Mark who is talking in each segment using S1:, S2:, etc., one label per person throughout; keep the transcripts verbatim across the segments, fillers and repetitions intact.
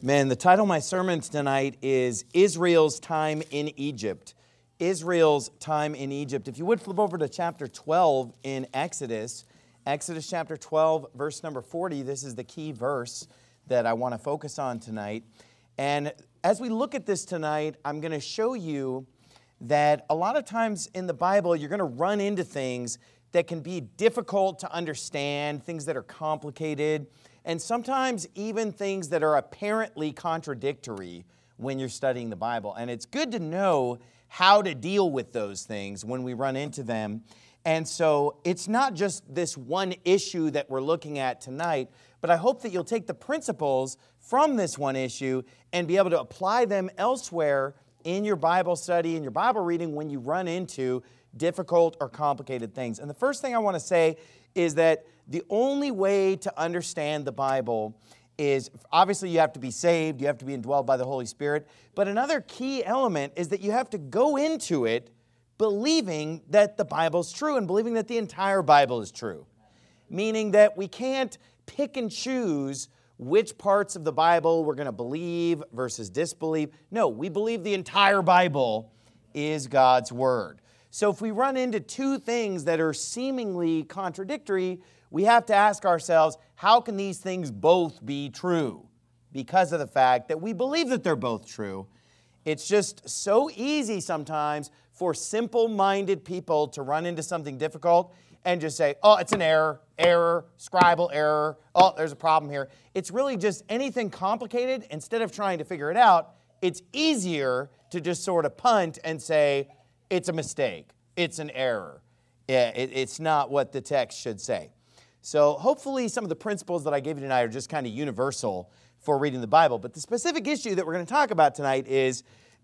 S1: Man, the title of my sermon tonight is Israel's Time in Egypt. Israel's Time in Egypt. If you would flip over to chapter twelve in Exodus, Exodus chapter twelve, verse number forty, this is the key verse that I want to focus on tonight. And as we look at this tonight, I'm going to show you that a lot of times in the Bible, you're going to run into things that can be difficult to understand, things that are complicated, and sometimes even things that are apparently contradictory when you're studying the Bible. And it's good to know how to deal with those things when we run into them. And so it's not just this one issue that we're looking at tonight, but I hope that you'll take the principles from this one issue and be able to apply them elsewhere in your Bible study, in your Bible reading when you run into difficult or complicated things. And the first thing I want to say is that the only way to understand the Bible is, obviously you have to be saved, you have to be indwelled by the Holy Spirit, but another key element is that you have to go into it believing that the Bible's true and believing that the entire Bible is true. Meaning that we can't pick and choose which parts of the Bible we're going to believe versus disbelieve. No, we believe the entire Bible is God's Word. So if we run into two things that are seemingly contradictory, we have to ask ourselves, how can these things both be true? Because of the fact that we believe that they're both true. It's just so easy sometimes for simple-minded people to run into something difficult and just say, oh, it's an error, error, scribal error, oh, there's a problem here. It's really just anything complicated. Instead of trying to figure it out, it's easier to just sort of punt and say, it's a mistake, it's an error. Yeah, it, it's not what the text should say. So hopefully some of the principles that I gave you tonight are just kind of universal for reading the Bible. But the specific issue that we're going to talk about tonight is,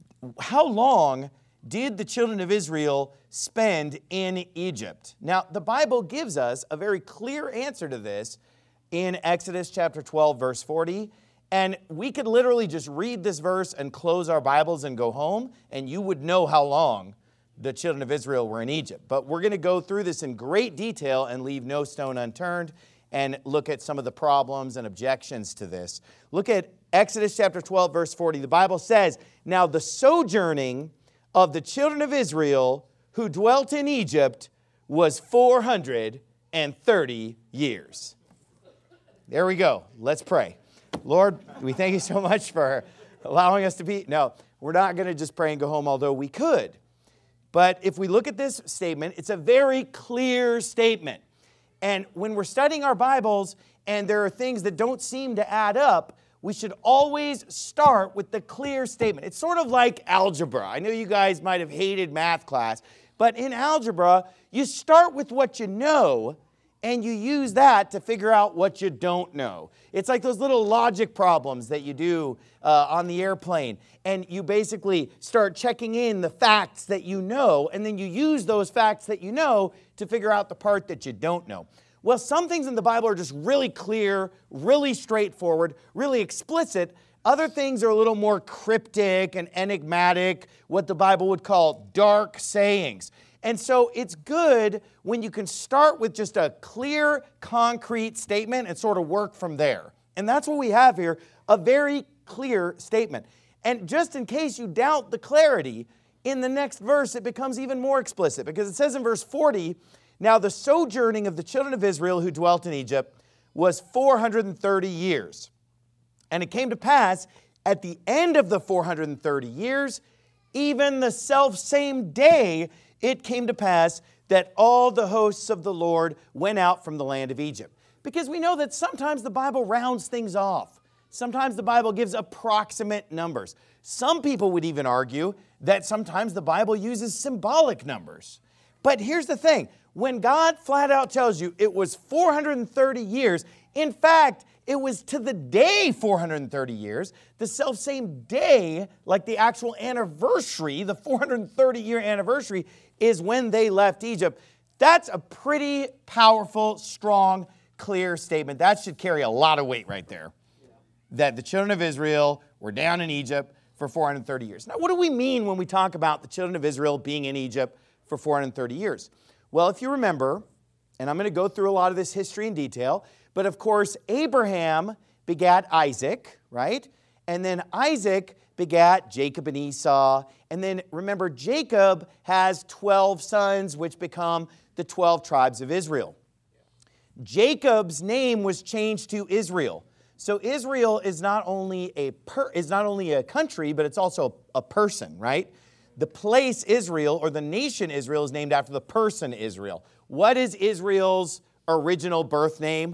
S1: how long did the children of Israel spend in Egypt? Now, the Bible gives us a very clear answer to this in Exodus chapter twelve, verse forty. And we could literally just read this verse and close our Bibles and go home, and you would know how long the children of Israel were in Egypt. But we're going to go through this in great detail and leave no stone unturned and look at some of the problems and objections to this. Look at Exodus chapter twelve, verse forty. The Bible says, "Now the sojourning of the children of Israel who dwelt in Egypt was four hundred thirty years." There we go. Let's pray. Lord, we thank you so much for allowing us to be... No, we're not going to just pray and go home, although we could. But if we look at this statement, it's a very clear statement. And when we're studying our Bibles and there are things that don't seem to add up, we should always start with the clear statement. It's sort of like algebra. I know you guys might have hated math class, but in algebra, you start with what you know, and you use that to figure out what you don't know. It's like those little logic problems that you do uh, on the airplane, and you basically start checking in the facts that you know, and then you use those facts that you know to figure out the part that you don't know. Well, some things in the Bible are just really clear, really straightforward, really explicit. Other things are a little more cryptic and enigmatic, what the Bible would call dark sayings. And so it's good when you can start with just a clear, concrete statement and sort of work from there. And that's what we have here, a very clear statement. And just in case you doubt the clarity, in the next verse it becomes even more explicit, because it says in verse forty, "Now the sojourning of the children of Israel who dwelt in Egypt was four hundred thirty years. And it came to pass at the end of the four hundred thirty years, even the selfsame day, it came to pass that all the hosts of the Lord went out from the land of Egypt." Because we know that sometimes the Bible rounds things off. Sometimes the Bible gives approximate numbers. Some people would even argue that sometimes the Bible uses symbolic numbers. But here's the thing. When God flat out tells you it was four hundred thirty years, in fact, it was to the day four hundred thirty years, the selfsame day, like the actual anniversary, the four hundred thirty year anniversary, is when they left Egypt. That's a pretty powerful, strong, clear statement. That should carry a lot of weight right there. Yeah. That the children of Israel were down in Egypt for four hundred thirty years. Now, what do we mean when we talk about the children of Israel being in Egypt for four hundred thirty years? Well, if you remember, and I'm going to go through a lot of this history in detail, but of course, Abraham begat Isaac, right? And then Isaac begat Jacob and Esau. And then remember, Jacob has twelve sons, which become the twelve tribes of Israel. Jacob's name was changed to Israel. So Israel is not only a per, is not only a country, but it's also a person, right? The place Israel, or the nation Israel, is named after the person Israel. What is Israel's original birth name?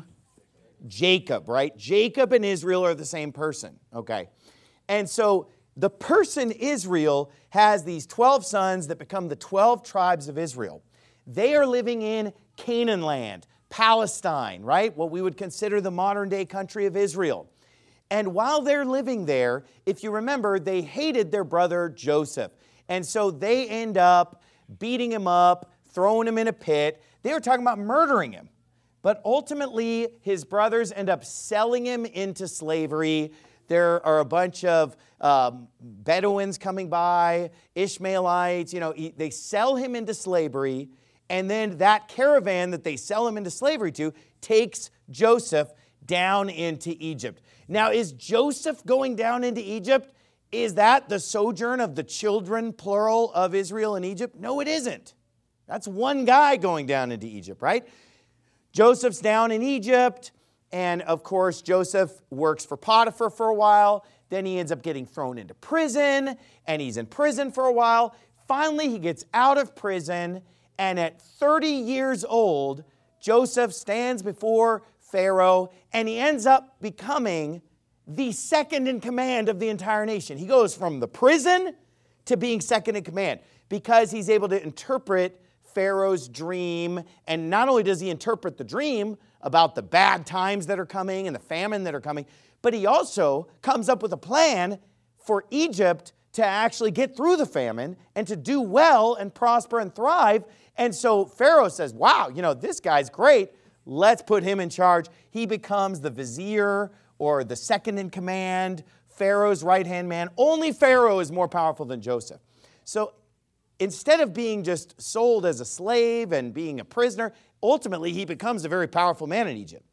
S1: Jacob, right? Jacob and Israel are the same person, okay? And so the person Israel has these twelve sons that become the twelve tribes of Israel. They are living in Canaan land, Palestine, right? What we would consider the modern day country of Israel. And while they're living there, if you remember, they hated their brother Joseph. And so they end up beating him up, throwing him in a pit. They were talking about murdering him. But ultimately, his brothers end up selling him into slavery. There are a bunch of um, Bedouins coming by, Ishmaelites, you know, they sell him into slavery. And then that caravan that they sell him into slavery to takes Joseph down into Egypt. Now, is Joseph going down into Egypt? Is that the sojourn of the children, plural, of Israel in Egypt? No, it isn't. That's one guy going down into Egypt, right? Joseph's down in Egypt, and of course, Joseph works for Potiphar for a while. Then he ends up getting thrown into prison, and he's in prison for a while. Finally, he gets out of prison, and at thirty years old, Joseph stands before Pharaoh, and he ends up becoming the second in command of the entire nation. He goes from the prison to being second in command because he's able to interpret Pharaoh's dream. And not only does he interpret the dream about the bad times that are coming and the famine that are coming, but he also comes up with a plan for Egypt to actually get through the famine and to do well and prosper and thrive. And so Pharaoh says, wow, you know, this guy's great. Let's put him in charge. He becomes the vizier, or the second in command, Pharaoh's right-hand man. Only Pharaoh is more powerful than Joseph. So instead of being just sold as a slave and being a prisoner, ultimately he becomes a very powerful man in Egypt.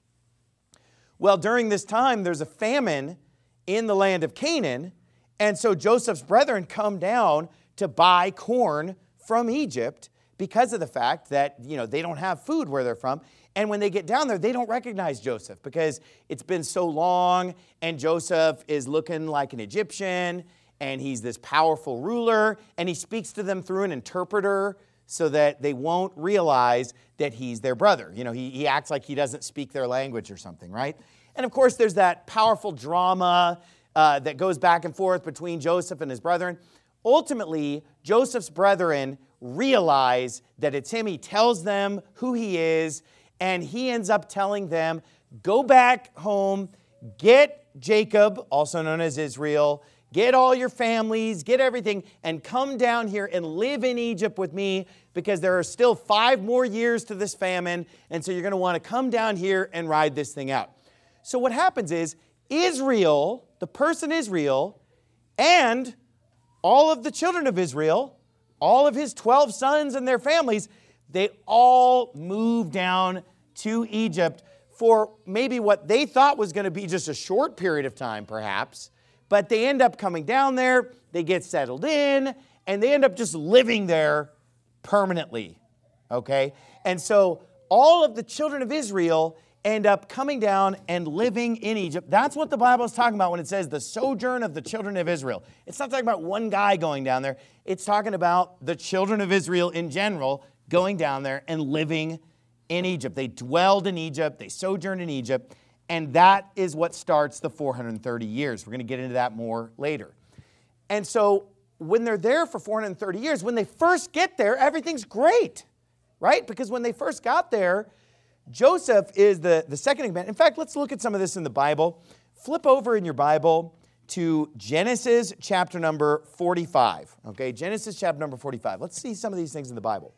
S1: Well, during this time, there's a famine in the land of Canaan, and so Joseph's brethren come down to buy corn from Egypt because of the fact that, you know, they don't have food where they're from. And when they get down there, they don't recognize Joseph because it's been so long, and Joseph is looking like an Egyptian, and he's this powerful ruler, and he speaks to them through an interpreter so that they won't realize that he's their brother. You know, he, he acts like he doesn't speak their language or something, right? And of course, there's that powerful drama uh, that goes back and forth between Joseph and his brethren. Ultimately, Joseph's brethren realize that it's him. He tells them who he is, and he ends up telling them, go back home, get Jacob, also known as Israel, get all your families, get everything, and come down here and live in Egypt with me because there are still five more years to this famine, and so you're going to want to come down here and ride this thing out. So what happens is Israel, the person Israel, and all of the children of Israel, all of his twelve sons and their families, they all move down to Egypt for maybe what they thought was going to be just a short period of time, perhaps. But they end up coming down there, they get settled in, and they end up just living there permanently, okay? And so all of the children of Israel end up coming down and living in Egypt. That's what the Bible is talking about when it says the sojourn of the children of Israel. It's not talking about one guy going down there. It's talking about the children of Israel in general going down there and living in Egypt. They dwelled in Egypt, they sojourned in Egypt, and that is what starts the four hundred thirty years. We're going to get into that more later. And so when they're there for four hundred thirty years, when they first get there, everything's great, right? Because when they first got there, Joseph is the, the second in command. In fact, let's look at some of this in the Bible. Flip over in your Bible to Genesis chapter number forty-five. Okay, Genesis chapter number forty-five. Let's see some of these things in the Bible.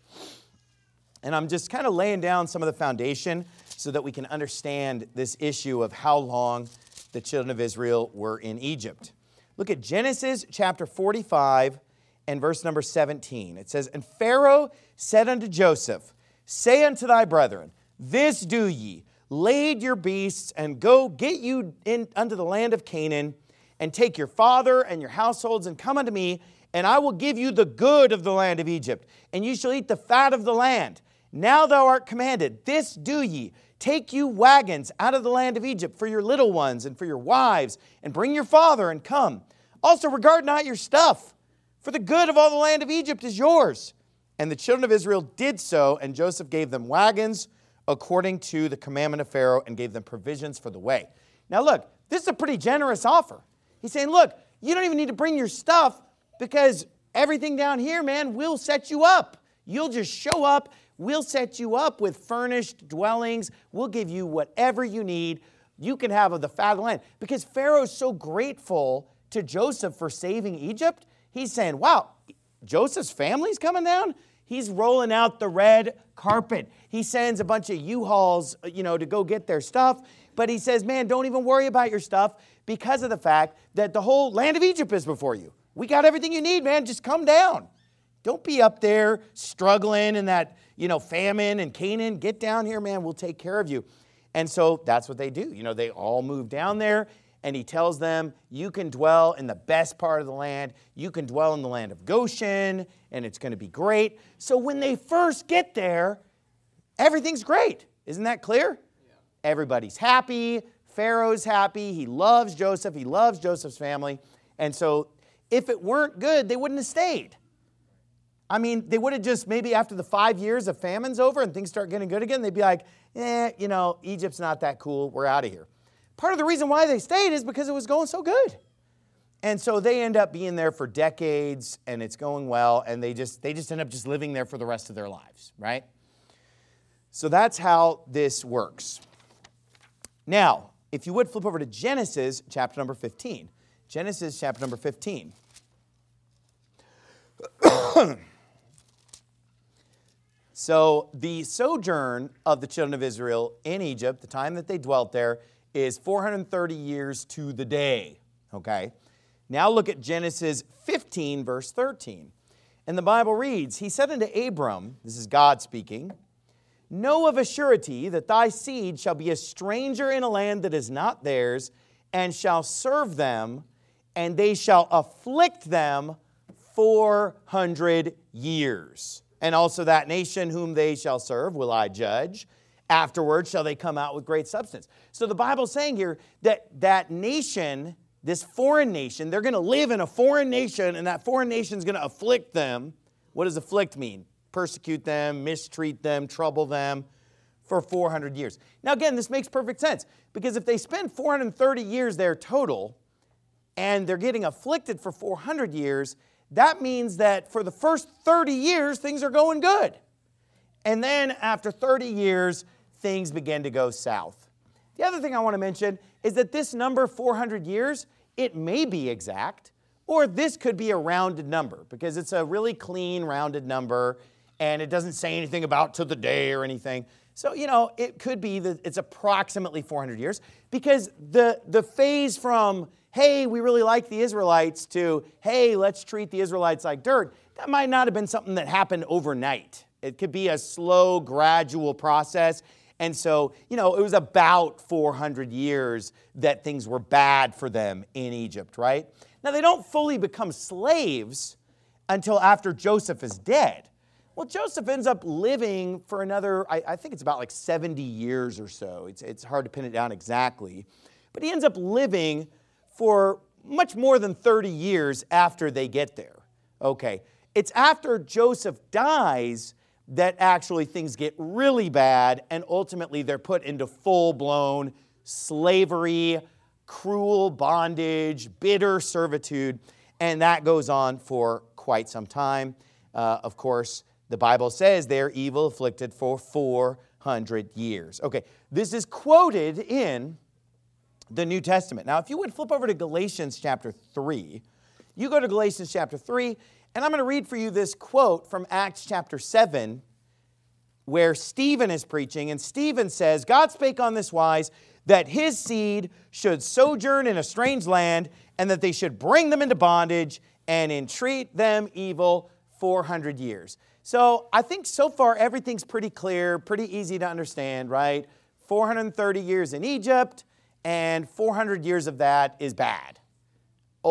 S1: And I'm just kind of laying down some of the foundation so that we can understand this issue of how long the children of Israel were in Egypt. Look at Genesis chapter forty-five and verse number seventeen. It says, "And Pharaoh said unto Joseph, Say unto thy brethren, This do ye, lade your beasts, and go get you in unto the land of Canaan, and take your father and your households and come unto me, and I will give you the good of the land of Egypt, and you shall eat the fat of the land. Now thou art commanded, this do ye, take you wagons out of the land of Egypt for your little ones and for your wives, and bring your father and come. Also regard not your stuff, for the good of all the land of Egypt is yours. And the children of Israel did so, and Joseph gave them wagons according to the commandment of Pharaoh, and gave them provisions for the way. Now look, this is a pretty generous offer. He's saying, look, you don't even need to bring your stuff, because everything down here, man, we'll set you up. You'll just show up. We'll set you up with furnished dwellings. We'll give you whatever you need. You can have of the fat of the land. Because Pharaoh's so grateful to Joseph for saving Egypt, he's saying, wow, Joseph's family's coming down? He's rolling out the red carpet. He sends a bunch of U-Hauls, you know, to go get their stuff. But he says, man, don't even worry about your stuff, because of the fact that the whole land of Egypt is before you. We got everything you need, man. Just come down. Don't be up there struggling in that, you know, famine and Canaan. Get down here, man. We'll take care of you. And so that's what they do. You know, they all move down there, and he tells them, you can dwell in the best part of the land. You can dwell in the land of Goshen, and it's going to be great. So when they first get there, everything's great. Isn't that clear? Yeah. Everybody's happy. Pharaoh's happy. He loves Joseph. He loves Joseph's family. And so if it weren't good, they wouldn't have stayed. I mean, they would have just, maybe after the five years of famine's over and things start getting good again, they'd be like, eh, you know, Egypt's not that cool. We're out of here. Part of the reason why they stayed is because it was going so good. And so they end up being there for decades, and it's going well, and they just they just end up just living there for the rest of their lives, right? So that's how this works. Now, if you would flip over to Genesis chapter number fifteen. Genesis chapter number fifteen. So the sojourn of the children of Israel in Egypt, the time that they dwelt there, is four hundred thirty years to the day. Okay? Now look at Genesis fifteen, verse thirteen. And the Bible reads, he said unto Abram, this is God speaking, know of a surety that thy seed shall be a stranger in a land that is not theirs, and shall serve them, and they shall afflict them four hundred years. And also that nation whom they shall serve will I judge. Afterward shall they come out with great substance. So the Bible's saying here that that nation, this foreign nation, they're going to live in a foreign nation, and that foreign nation is going to afflict them. What does afflict mean? Persecute them, mistreat them, trouble them for four hundred years. Now again, this makes perfect sense, because if they spend four hundred thirty years there total, and they're getting afflicted for four hundred years, that means that for the first thirty years, things are going good. And then after thirty years, things begin to go south. The other thing I want to mention is that this number, four hundred years, it may be exact, or this could be a rounded number, because it's a really clean, rounded number, and it doesn't say anything about to the day or anything. So, you know, it could be that it's approximately four hundred years, because the, the phase from, hey, we really like the Israelites, to, hey, let's treat the Israelites like dirt, that might not have been something that happened overnight. It could be a slow, gradual process. And so, you know, it was about four hundred years that things were bad for them in Egypt, right? Now, they don't fully become slaves until after Joseph is dead. Well, Joseph ends up living for another, I, I think it's about like seventy years or so. It's, it's hard to pin it down exactly. But he ends up living for much more than thirty years after they get there. Okay, it's after Joseph dies that actually things get really bad, and ultimately they're put into full-blown slavery, cruel bondage, bitter servitude, and that goes on for quite some time. Uh, of course, the Bible says they're evil afflicted for four hundred years. Okay, this is quoted in the New Testament. Now, if you would flip over to Galatians chapter three, you go to Galatians chapter three, and I'm going to read for you this quote from Acts chapter seven, where Stephen is preaching, and Stephen says, God spake on this wise, that his seed should sojourn in a strange land, and that they should bring them into bondage, and entreat them evil four hundred years. So I think so far everything's pretty clear, pretty easy to understand, right? four hundred thirty years in Egypt, and four hundred years of that is bad.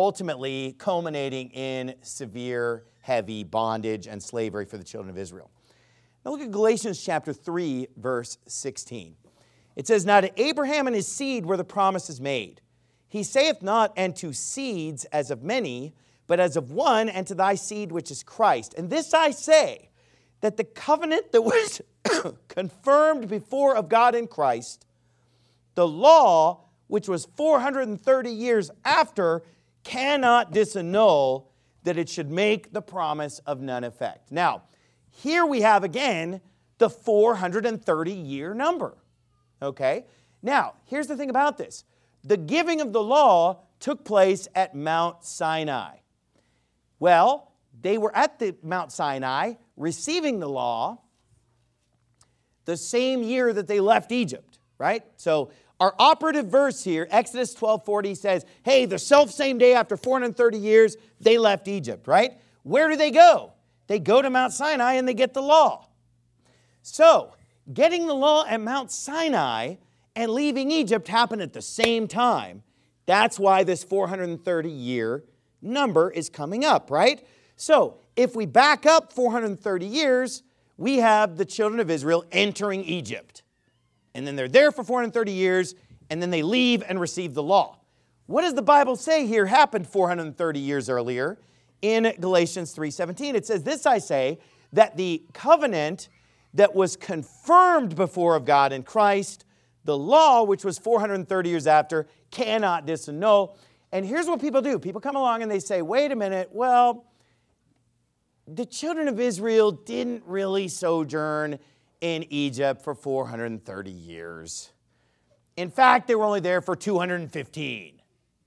S1: ultimately culminating in severe, heavy bondage and slavery for the children of Israel. Now look at Galatians chapter three, verse sixteen. It says, "Now to Abraham and his seed were the promises made. He saith not, and to seeds as of many, but as of one, and to thy seed which is Christ. And this I say, that the covenant that was confirmed before of God in Christ, the law, which was four hundred thirty years after, cannot disannul that it should make the promise of none effect." Now, here we have again the four hundred thirty year number. Okay? Now, here's the thing about this. The giving of the law took place at Mount Sinai. Well, they were at the Mount Sinai receiving the law the same year that they left Egypt, right? So our operative verse here, Exodus twelve forty, says, hey, the self-same day after four hundred thirty years, they left Egypt, right? Where do they go? They go to Mount Sinai and they get the law. So, getting the law at Mount Sinai and leaving Egypt happened at the same time. That's why this four hundred thirty year number is coming up, right? So, if we back up four hundred thirty years, we have the children of Israel entering Egypt. And then they're there for four hundred thirty years, and then they leave and receive the law. What does the Bible say here happened four hundred thirty years earlier? In Galatians three seventeen, it says, "This I say, that the covenant that was confirmed before of God in Christ, the law, which was four hundred thirty years after, cannot disannul." And here's what people do. People come along and they say, wait a minute, well, the children of Israel didn't really sojourn in Egypt for four hundred thirty years. In fact, they were only there for two hundred fifteen.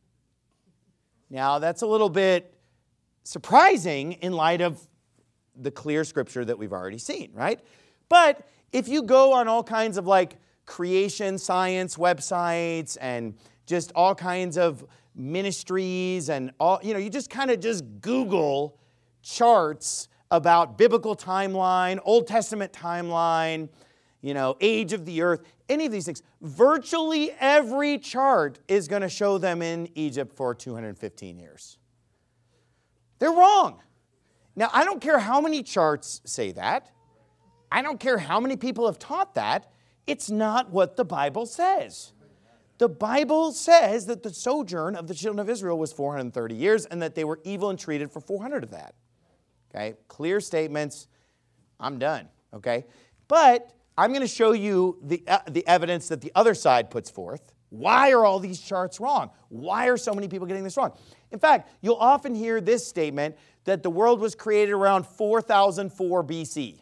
S1: Now, that's a little bit surprising in light of the clear scripture that we've already seen, right? But if you go on all kinds of like creation science websites and just all kinds of ministries and all, you know, you just kind of just Google charts about biblical timeline, Old Testament timeline, you know, age of the earth, any of these things. Virtually every chart is going to show them in Egypt for two hundred fifteen years. They're wrong. Now, I don't care how many charts say that. I don't care how many people have taught that. It's not what the Bible says. The Bible says that the sojourn of the children of Israel was four hundred thirty years and that they were evil and treated for four hundred of that. Okay, clear statements. I'm done, okay? But I'm going to show you the, uh, the evidence that the other side puts forth. Why are all these charts wrong? Why are so many people getting this wrong? In fact, you'll often hear this statement that the world was created around four thousand four B C.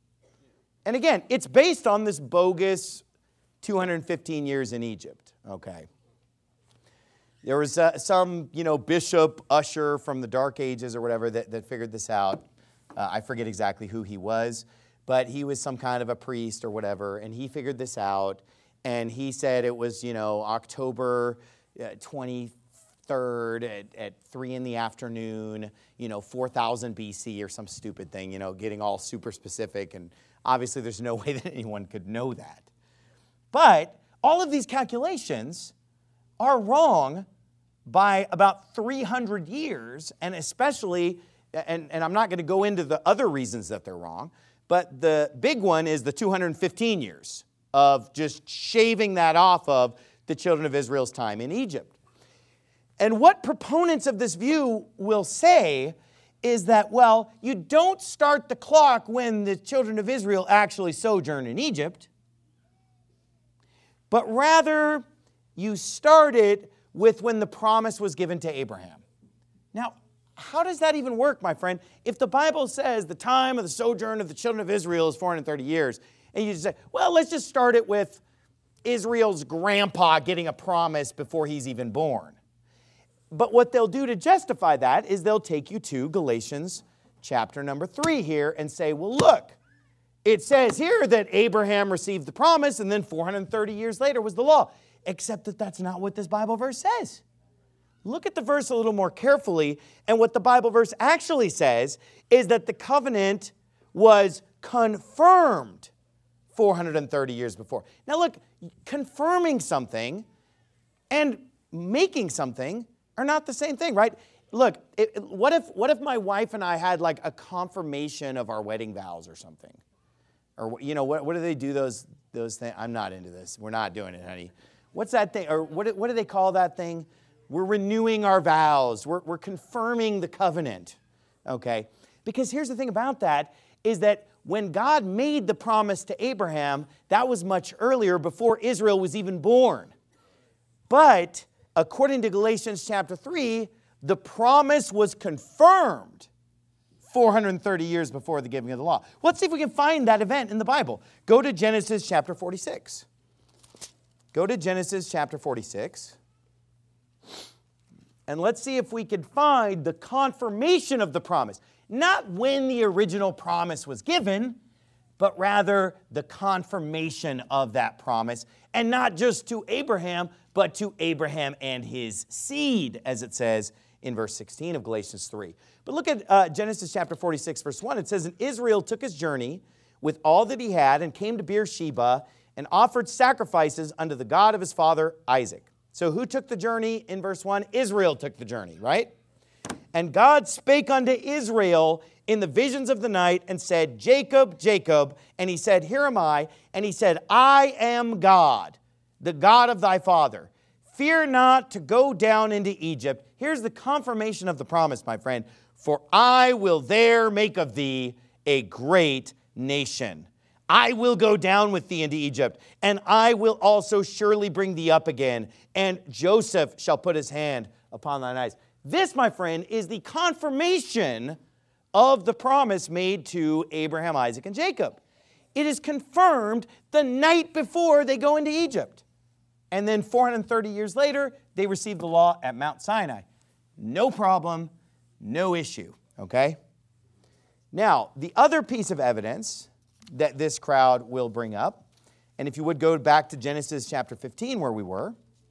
S1: And again, it's based on this bogus two hundred fifteen years in Egypt, okay? There was uh, some, you know, bishop, usher from the Dark Ages or whatever that, that figured this out. Uh, I forget exactly who he was, but he was some kind of a priest or whatever, and he figured this out, and he said it was, you know, October uh, twenty-third at, at three in the afternoon, you know, four thousand B C or some stupid thing, you know, getting all super specific, and obviously there's no way that anyone could know that. But all of these calculations are wrong by about three hundred years, and especially, and, and I'm not going to go into the other reasons that they're wrong, but the big one is the two hundred fifteen years of just shaving that off of the children of Israel's time in Egypt. And what proponents of this view will say is that, well, you don't start the clock when the children of Israel actually sojourn in Egypt, but rather you start it with when the promise was given to Abraham. Now, how does that even work, my friend? If the Bible says the time of the sojourn of the children of Israel is four hundred thirty years, and you just say, well, let's just start it with Israel's grandpa getting a promise before he's even born. But what they'll do to justify that is they'll take you to Galatians chapter number three here and say, well, look, it says here that Abraham received the promise and then four hundred thirty years later was the law. Except that that's not what this Bible verse says. Look at the verse a little more carefully, and what the Bible verse actually says is that the covenant was confirmed four hundred thirty years before. Now look, confirming something and making something are not the same thing, right? Look, it, what if what if my wife and I had like a confirmation of our wedding vows or something? Or, you know, what, what do they do those those things? I'm not into this. We're not doing it, honey. What's that thing? Or what, what do they call that thing? We're renewing our vows. We're, we're confirming the covenant, okay? Because here's the thing about that is that when God made the promise to Abraham, that was much earlier, before Israel was even born. But according to Galatians chapter three, the promise was confirmed four hundred thirty years before the giving of the law. Let's see if we can find that event in the Bible. Go to Genesis chapter forty-six. Go to Genesis chapter forty-six. And let's see if we could find the confirmation of the promise. Not when the original promise was given, but rather the confirmation of that promise. And not just to Abraham, but to Abraham and his seed, as it says in verse sixteen of Galatians three. But look at uh, Genesis chapter forty-six, verse one. It says, "And Israel took his journey with all that he had and came to Beersheba and offered sacrifices unto the God of his father Isaac." So who took the journey in verse one? Israel took the journey, right? "And God spake unto Israel in the visions of the night and said, Jacob, Jacob. And he said, Here am I. And he said, I am God, the God of thy father. Fear not to go down into Egypt." Here's the confirmation of the promise, my friend. "For I will there make of thee a great nation. I will go down with thee into Egypt, and I will also surely bring thee up again. And Joseph shall put his hand upon thine eyes." This, my friend, is the confirmation of the promise made to Abraham, Isaac, and Jacob. It is confirmed the night before they go into Egypt. And then four hundred thirty years later, they receive the law at Mount Sinai. No problem, no issue, okay? Now, the other piece of evidence that this crowd will bring up, and if you would go back to Genesis chapter fifteen where we were,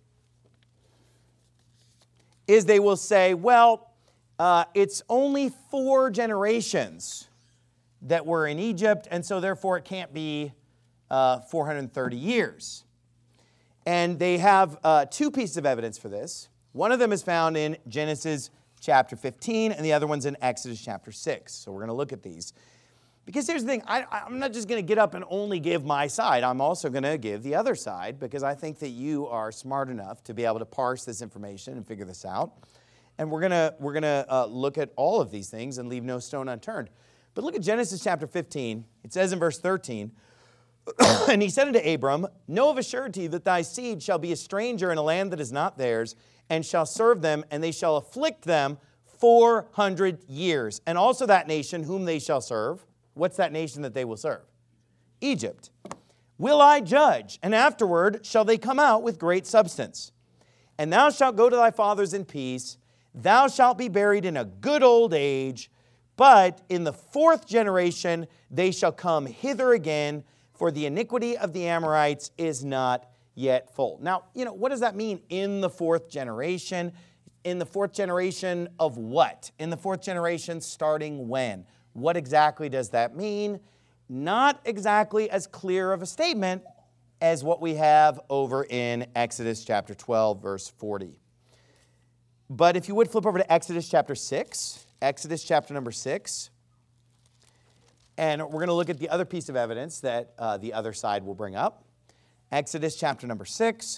S1: is they will say, well, uh, it's only four generations that were in Egypt, and so therefore it can't be uh, four hundred thirty years. And they have uh, two pieces of evidence for this. One of them is found in Genesis chapter fifteen, and the other one's in Exodus chapter six. So we're going to look at these. Because here's the thing, I, I'm not just going to get up and only give my side. I'm also going to give the other side, because I think that you are smart enough to be able to parse this information and figure this out. And we're going to we're going to uh, look at all of these things and leave no stone unturned. But look at Genesis chapter fifteen. It says in verse thirteen, "And he said unto Abram, Know of a surety that thy seed shall be a stranger in a land that is not theirs, and shall serve them, and they shall afflict them four hundred years. And also that nation whom they shall serve," what's that nation that they will serve? Egypt. "Will I judge, and afterward shall they come out with great substance. And thou shalt go to thy fathers in peace. Thou shalt be buried in a good old age. But in the fourth generation they shall come hither again, for the iniquity of the Amorites is not yet full." Now, you know, what does that mean, in the fourth generation? In the fourth generation of what? In the fourth generation starting when? What exactly does that mean? Not exactly as clear of a statement as what we have over in Exodus chapter twelve, verse forty. But if you would flip over to Exodus chapter six, Exodus chapter number six, and we're going to look at the other piece of evidence that uh, the other side will bring up. Exodus chapter number six,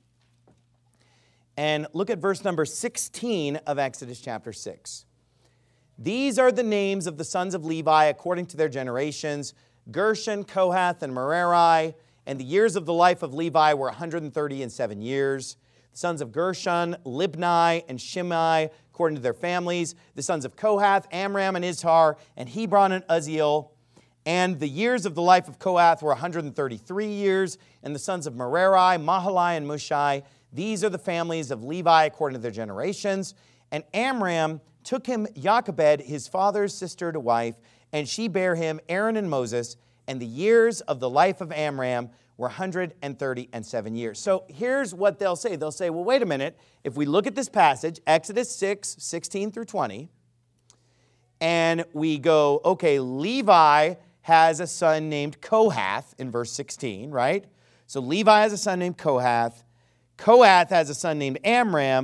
S1: and look at verse number sixteen of Exodus chapter six. "These are the names of the sons of Levi according to their generations, Gershon, Kohath, and Merari. And the years of the life of Levi were one hundred thirty and seven years. The sons of Gershon, Libni, and Shimei, according to their families. The sons of Kohath, Amram, and Izhar, and Hebron, and Uzziel. And the years of the life of Kohath were one hundred thirty-three years. And the sons of Merari, Mahali, and Mushai. These are the families of Levi according to their generations. And Amram took him Jochebed, his father's sister, to wife, and she bare him Aaron and Moses. And the years of the life of Amram were one hundred thirty and seven years." So here's what they'll say. They'll say, well, wait a minute. If we look at this passage, Exodus six, sixteen through twenty, and we go, okay, Levi has a son named Kohath in verse sixteen, right? So Levi has a son named Kohath. Kohath has a son named Amram.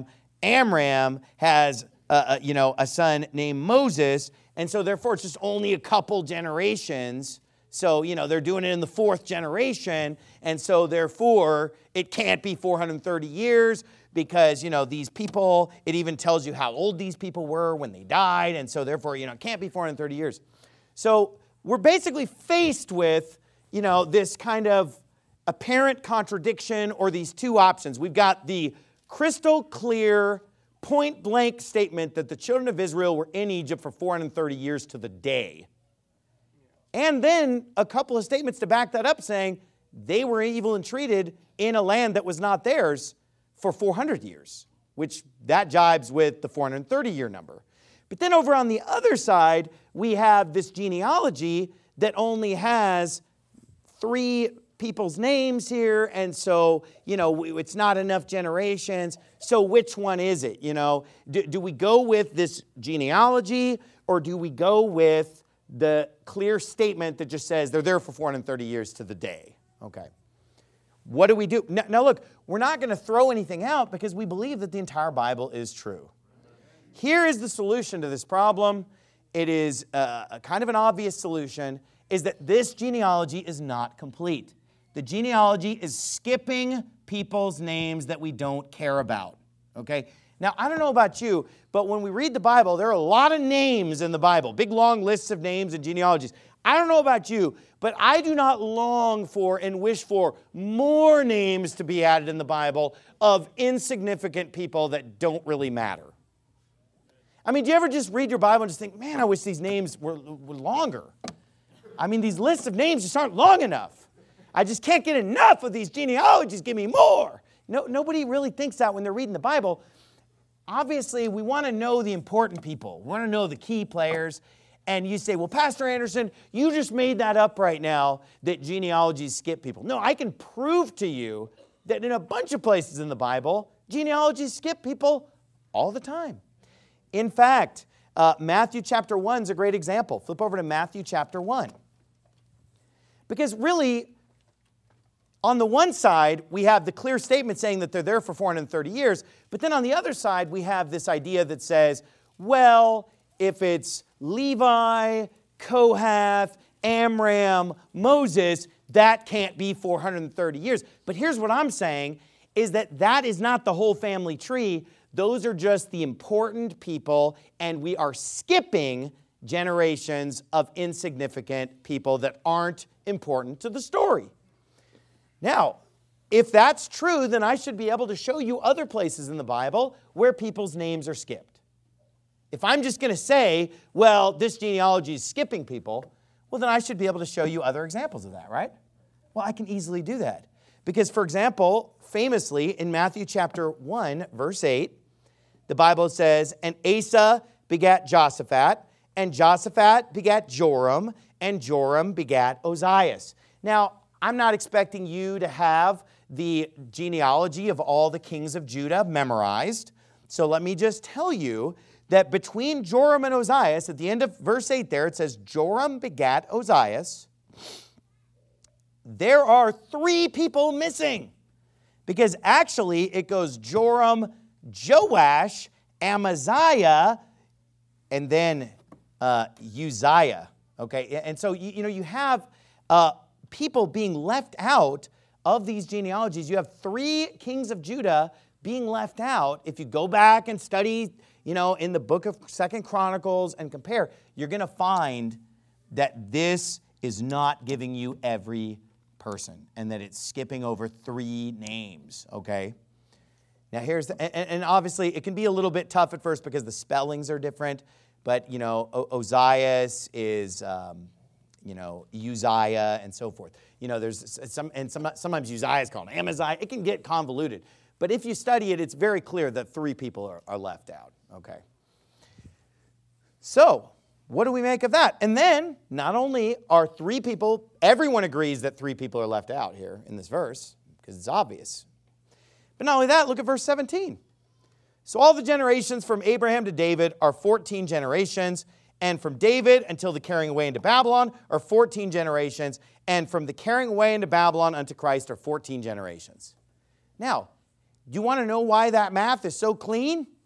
S1: Amram has, uh, you know, a son named Moses, and so therefore it's just only a couple generations. So, you know, they're doing it in the fourth generation, and so therefore it can't be four hundred thirty years because, you know, these people, it even tells you how old these people were when they died, and so therefore, you know, it can't be four hundred thirty years. So we're basically faced with, you know, this kind of apparent contradiction or these two options. We've got the crystal clear, point blank statement that the children of Israel were in Egypt for four hundred thirty years to the day. And then a couple of statements to back that up saying they were evil and treated in a land that was not theirs for four hundred years, which that jibes with the four hundred thirty year number. But then over on the other side, we have this genealogy that only has three people's names here, and so, you know, it's not enough generations. So which one is it? You know, do, do we go with this genealogy, or do we go with the clear statement that just says they're there for four hundred thirty years to the day? Okay. What do we do? Now, now look, we're not going to throw anything out because we believe that the entire Bible is true. Here is the solution to this problem. It is uh, a kind of an obvious solution, is that this genealogy is not complete. The genealogy is skipping people's names that we don't care about. Okay? Now, I don't know about you, but when we read the Bible, there are a lot of names in the Bible, big long lists of names and genealogies. I don't know about you, but I do not long for and wish for more names to be added in the Bible of insignificant people that don't really matter. I mean, do you ever just read your Bible and just think, man, I wish these names were, were longer? I mean, these lists of names just aren't long enough. I just can't get enough of these genealogies. Give me more. No, nobody really thinks that when they're reading the Bible. Obviously, we want to know the important people. We want to know the key players. And you say, well, Pastor Anderson, you just made that up right now, that genealogies skip people. No, I can prove to you that in a bunch of places in the Bible, genealogies skip people all the time. In fact, uh, Matthew chapter one is a great example. Flip over to Matthew chapter one. Because really, on the one side, we have the clear statement saying that they're there for four hundred thirty years. But then on the other side, we have this idea that says, well, if it's Levi, Kohath, Amram, Moses, that can't be four hundred thirty years. But here's what I'm saying, is that that is not the whole family tree. Those are just the important people, and we are skipping generations of insignificant people that aren't important to the story. Now, if that's true, then I should be able to show you other places in the Bible where people's names are skipped. If I'm just going to say, well, this genealogy is skipping people, well, then I should be able to show you other examples of that, right? Well, I can easily do that. Because, for example, famously in Matthew chapter one, verse eight, the Bible says, and Asa begat Josaphat, and Josaphat begat Joram, and Joram begat Ozias. Now, I'm not expecting you to have the genealogy of all the kings of Judah memorized. So let me just tell you that between Joram and Ozias, at the end of verse eight there, it says, Joram begat Ozias. There are three people missing. Because actually it goes Joram, Joash, Amaziah, and then uh, Uzziah. Okay, and so you, you know you have uh, people being left out of these genealogies. You have three kings of Judah being left out. If you go back and study, you know, in the book of Second Chronicles and compare, you're going to find that this is not giving you every person, and that it's skipping over three names. Okay. Now here's the, and, and obviously it can be a little bit tough at first because the spellings are different. But you know, o- Ozias is, um, you know, Uzziah and so forth. You know, there's some, and some, sometimes Uzziah is called Amaziah. It can get convoluted. But if you study it, it's very clear that three people are, are left out. Okay. So what do we make of that? And then not only are three people, everyone agrees that three people are left out here in this verse because it's obvious. But not only that, look at verse seventeen. So all the generations from Abraham to David are fourteen generations, and from David until the carrying away into Babylon are fourteen generations, and from the carrying away into Babylon unto Christ are fourteen generations. Now, do you want to know why that math is so clean?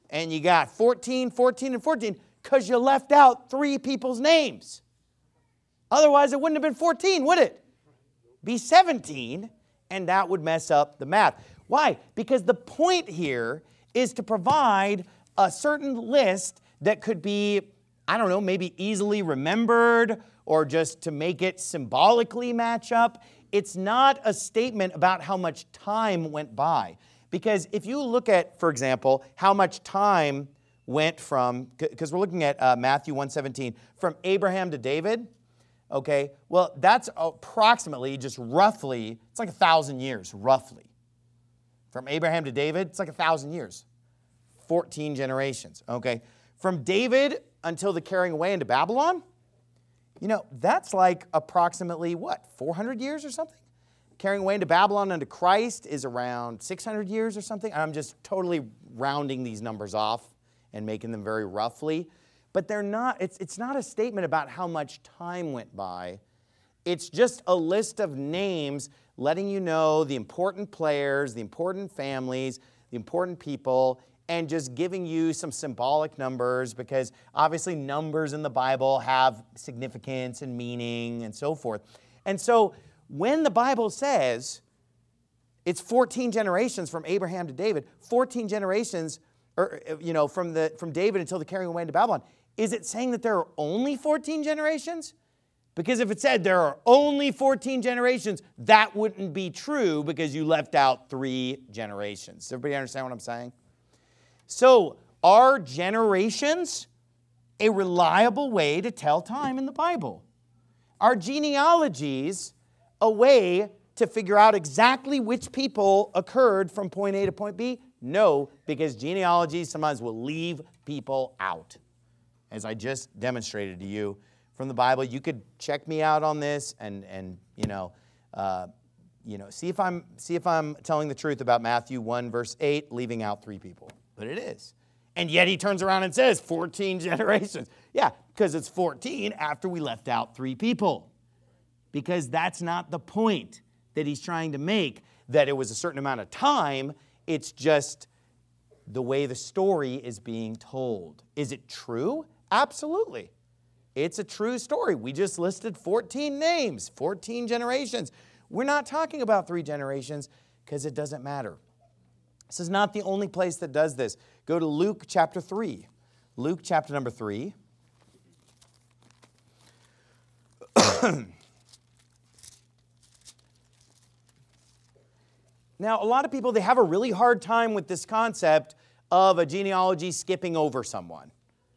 S1: and you got fourteen, fourteen, and fourteen because you left out three people's names. Otherwise, it wouldn't have been fourteen, would it? Be seventeen, and that would mess up the math. Why? Because the point here is to provide a certain list that could be, I don't know, maybe easily remembered or just to make it symbolically match up. It's not a statement about how much time went by. Because if you look at, for example, how much time went from, because we're looking at uh, Matthew one seventeen, from Abraham to David, okay, well, that's approximately, just roughly, it's like a thousand years, roughly. From Abraham to David, it's like a thousand years. fourteen generations, okay? From David until the carrying away into Babylon, you know, that's like approximately, what, four hundred years or something? Carrying away into Babylon unto Christ is around six hundred years or something. I'm just totally rounding these numbers off and making them very roughly. But they're not, it's, it's not a statement about how much time went by. It's just a list of names letting you know the important players, the important families, the important people, and just giving you some symbolic numbers, because obviously numbers in the Bible have significance and meaning and so forth. And so when the Bible says it's fourteen generations from Abraham to David, fourteen generations, or you know, from the from David until the carrying away into Babylon, is it saying that there are only fourteen generations? Because if it said there are only fourteen generations, that wouldn't be true because you left out three generations. Does everybody understand what I'm saying? So, are generations a reliable way to tell time in the Bible? Are genealogies a way to figure out exactly which people occurred from point A to point B? No, because genealogies sometimes will leave people out. As I just demonstrated to you from the Bible, you could check me out on this and, and you know, uh, you know, see if I'm see if I'm telling the truth about Matthew one, verse eight, leaving out three people. But it is. And yet he turns around and says fourteen generations. Yeah, because it's fourteen after we left out three people. Because that's not the point that he's trying to make, that it was a certain amount of time. It's just the way the story is being told. Is it true? Absolutely. It's a true story. We just listed fourteen names, fourteen generations. We're not talking about three generations because it doesn't matter. This is not the only place that does this. Go to Luke chapter three. Luke chapter number three. Now, a lot of people, they have a really hard time with this concept of a genealogy skipping over someone.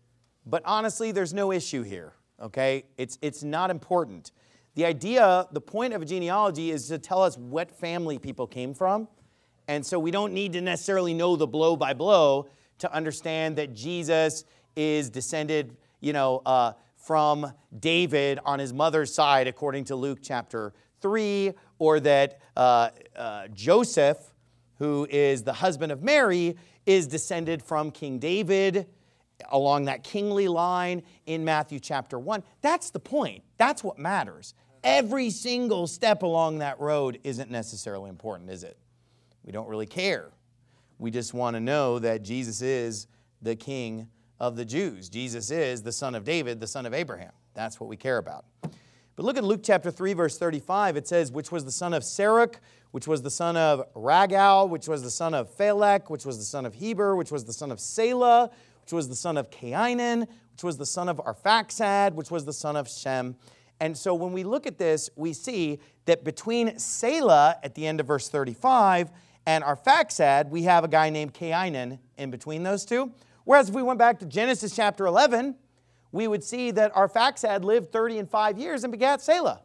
S1: But honestly, there's no issue here, okay? It's, it's not important. The idea, the point of a genealogy is to tell us what family people came from. And so we don't need to necessarily know the blow by blow to understand that Jesus is descended, you know, uh, from David on his mother's side, according to Luke chapter three, or that uh, uh, Joseph, who is the husband of Mary, is descended from King David along that kingly line in Matthew chapter one. That's the point. That's what matters. Every single step along that road isn't necessarily important, is it? We don't really care. We just want to know that Jesus is the King of the Jews. Jesus is the son of David, the son of Abraham. That's what we care about. But look at Luke chapter three, verse thirty-five. It says, which was the son of Serach, which was the son of Ragal, which was the son of Phalec, which was the son of Heber, which was the son of Selah, which was the son of Cainan, which was the son of Arphaxad, which was the son of Shem. And so when we look at this, we see that between Selah at the end of verse thirty-five and Arphaxad, we have a guy named Cainan in between those two. Whereas if we went back to Genesis chapter eleven, we would see that Arphaxad lived thirty and five years and begat Selah.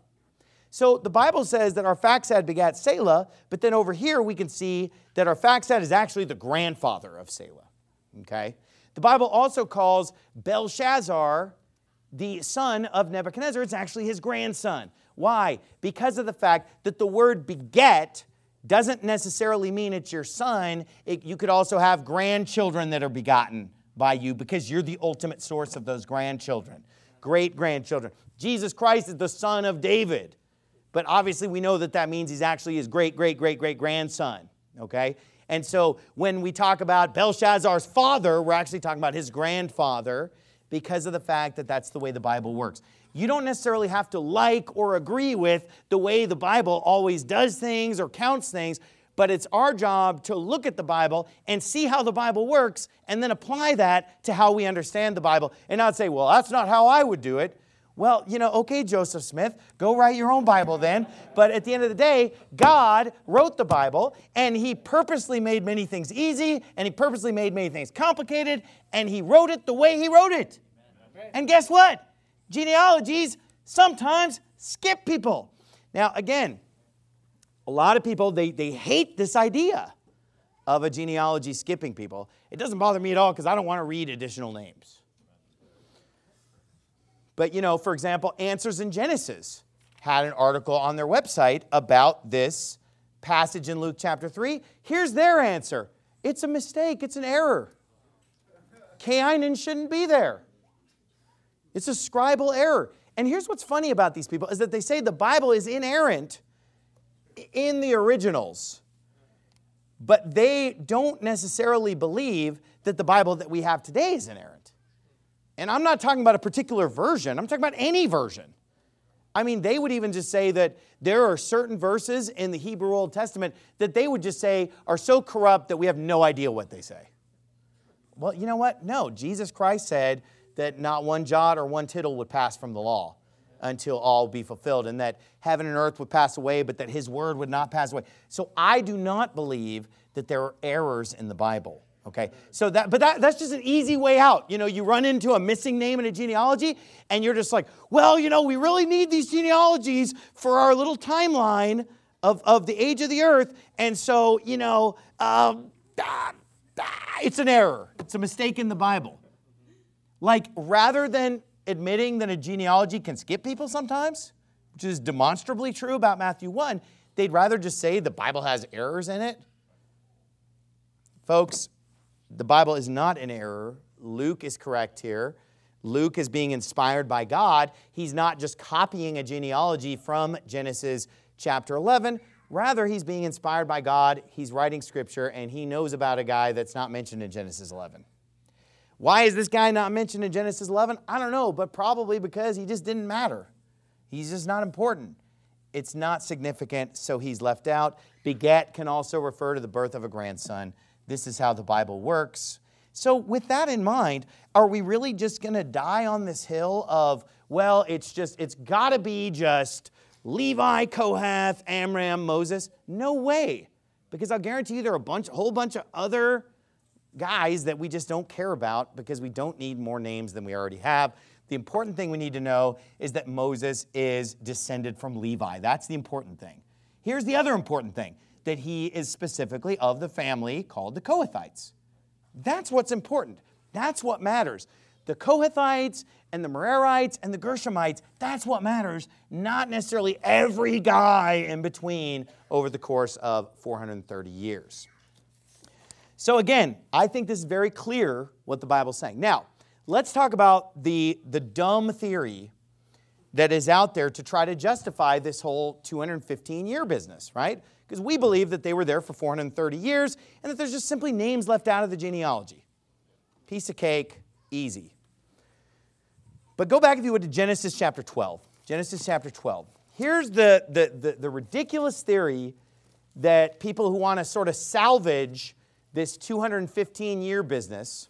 S1: So the Bible says that Arphaxad begat Selah, but then over here we can see that Arphaxad is actually the grandfather of Selah. Okay? The Bible also calls Belshazzar the son of Nebuchadnezzar. It's actually his grandson. Why? Because of the fact that the word beget doesn't necessarily mean it's your son. It, you could also have grandchildren that are begotten by you because you're the ultimate source of those grandchildren, great-grandchildren. Jesus Christ is the son of David. But obviously we know that that means he's actually his great-great-great-great-grandson. Okay? And so when we talk about Belshazzar's father, we're actually talking about his grandfather because of the fact that that's the way the Bible works. You don't necessarily have to like or agree with the way the Bible always does things or counts things, but it's our job to look at the Bible and see how the Bible works and then apply that to how we understand the Bible and not say, well, that's not how I would do it. Well, you know, okay, Joseph Smith, go write your own Bible then. But at the end of the day, God wrote the Bible, and He purposely made many things easy, and He purposely made many things complicated, and He wrote it the way He wrote it. Amen. And guess what? Genealogies sometimes skip people. Now, again, a lot of people, they, they hate this idea of a genealogy skipping people. It doesn't bother me at all because I don't want to read additional names. But, you know, for example, Answers in Genesis had an article on their website about this passage in Luke chapter three. Here's their answer. It's a mistake. It's an error. Cainan shouldn't be there. It's a scribal error. And here's what's funny about these people is that they say the Bible is inerrant in the originals, but they don't necessarily believe that the Bible that we have today is inerrant. And I'm not talking about a particular version. I'm talking about any version. I mean, they would even just say that there are certain verses in the Hebrew Old Testament that they would just say are so corrupt that we have no idea what they say. Well, you know what? No, Jesus Christ said that not one jot or one tittle would pass from the law until all be fulfilled, and that heaven and earth would pass away, but that His word would not pass away. So I do not believe that there are errors in the Bible. Okay, so that, but that, that's just an easy way out. You know, you run into a missing name in a genealogy, and you're just like, well, you know, we really need these genealogies for our little timeline of, of the age of the earth, and so, you know, um, ah, ah, it's an error. It's a mistake in the Bible. Like, rather than admitting that a genealogy can skip people sometimes, which is demonstrably true about Matthew one, they'd rather just say the Bible has errors in it. Folks, the Bible is not in error. Luke is correct here. Luke is being inspired by God. He's not just copying a genealogy from Genesis chapter eleven. Rather, he's being inspired by God. He's writing Scripture, and he knows about a guy that's not mentioned in Genesis eleven. Why is this guy not mentioned in Genesis eleven? I don't know, but probably because he just didn't matter. He's just not important. It's not significant, so he's left out. Beget can also refer to the birth of a grandson. This is how the Bible works. So with that in mind, are we really just going to die on this hill of, well, it's just, it's got to be just Levi, Kohath, Amram, Moses? No way. Because I'll guarantee you there are a bunch, a whole bunch of other guys that we just don't care about because we don't need more names than we already have. The important thing we need to know is that Moses is descended from Levi. That's the important thing. Here's the other important thing, that he is specifically of the family called the Kohathites. That's what's important. That's what matters. The Kohathites and the Merarites and the Gershomites, that's what matters, not necessarily every guy in between over the course of four hundred thirty years. So again, I think this is very clear what the Bible's saying. Now, let's talk about the, the dumb theory that is out there to try to justify this whole two hundred fifteen year business, right? Because we believe that they were there for four hundred thirty years and that there's just simply names left out of the genealogy. Piece of cake, easy. But go back, if you would, to Genesis chapter twelve. Genesis chapter twelve. Here's the, the, the, the ridiculous theory that people who want to sort of salvage this two hundred fifteen year business,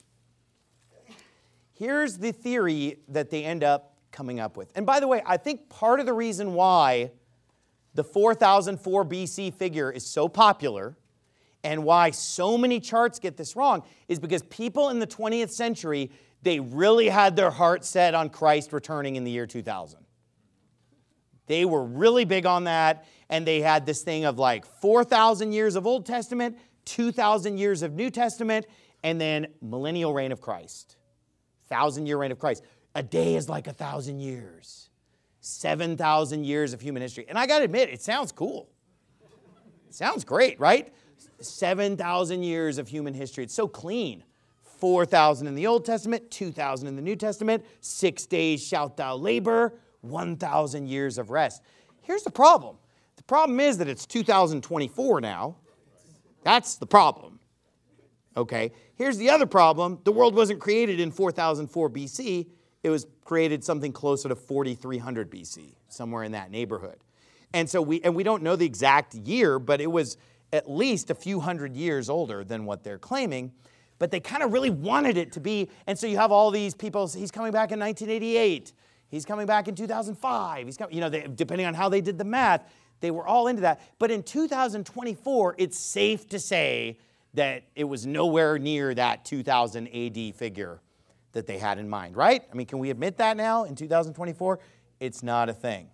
S1: here's the theory that they end up coming up with. And by the way, I think part of the reason why the four thousand four B C figure is so popular and why so many charts get this wrong is because people in the twentieth century, they really had their heart set on Christ returning in the year two thousand. They were really big on that, and they had this thing of like four thousand years of Old Testament, two thousand years of New Testament, and then millennial reign of Christ. Thousand-year reign of Christ. A day is like a thousand years. seven thousand years of human history. And I got to admit, it sounds cool. It sounds great, right? seven thousand years of human history. It's so clean. four thousand in the Old Testament, two thousand in the New Testament, six days shalt thou labor, one thousand years of rest. Here's the problem. The problem is that it's two thousand twenty-four now. That's the problem. Okay, here's the other problem. The world wasn't created in four thousand four B C. It was created something closer to forty-three hundred B C, somewhere in that neighborhood. And so we, and we don't know the exact year, but it was at least a few hundred years older than what they're claiming. But they kind of really wanted it to be. And so you have all these people, he's coming back in nineteen eighty-eight. He's coming back in two thousand five. He's coming, you know, they, depending on how they did the math, they were all into that. But in two thousand twenty-four, it's safe to say that it was nowhere near that two thousand A D figure that they had in mind, right? I mean, can we admit that now in two thousand twenty-four? It's not a thing.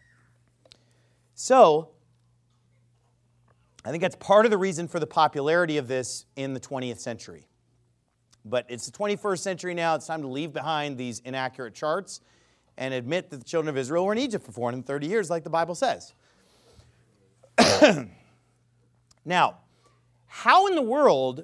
S1: So, I think that's part of the reason for the popularity of this in the twentieth century. But it's the twenty-first century now. It's time to leave behind these inaccurate charts and admit that the children of Israel were in Egypt for four hundred thirty years, like the Bible says. Now, how in the world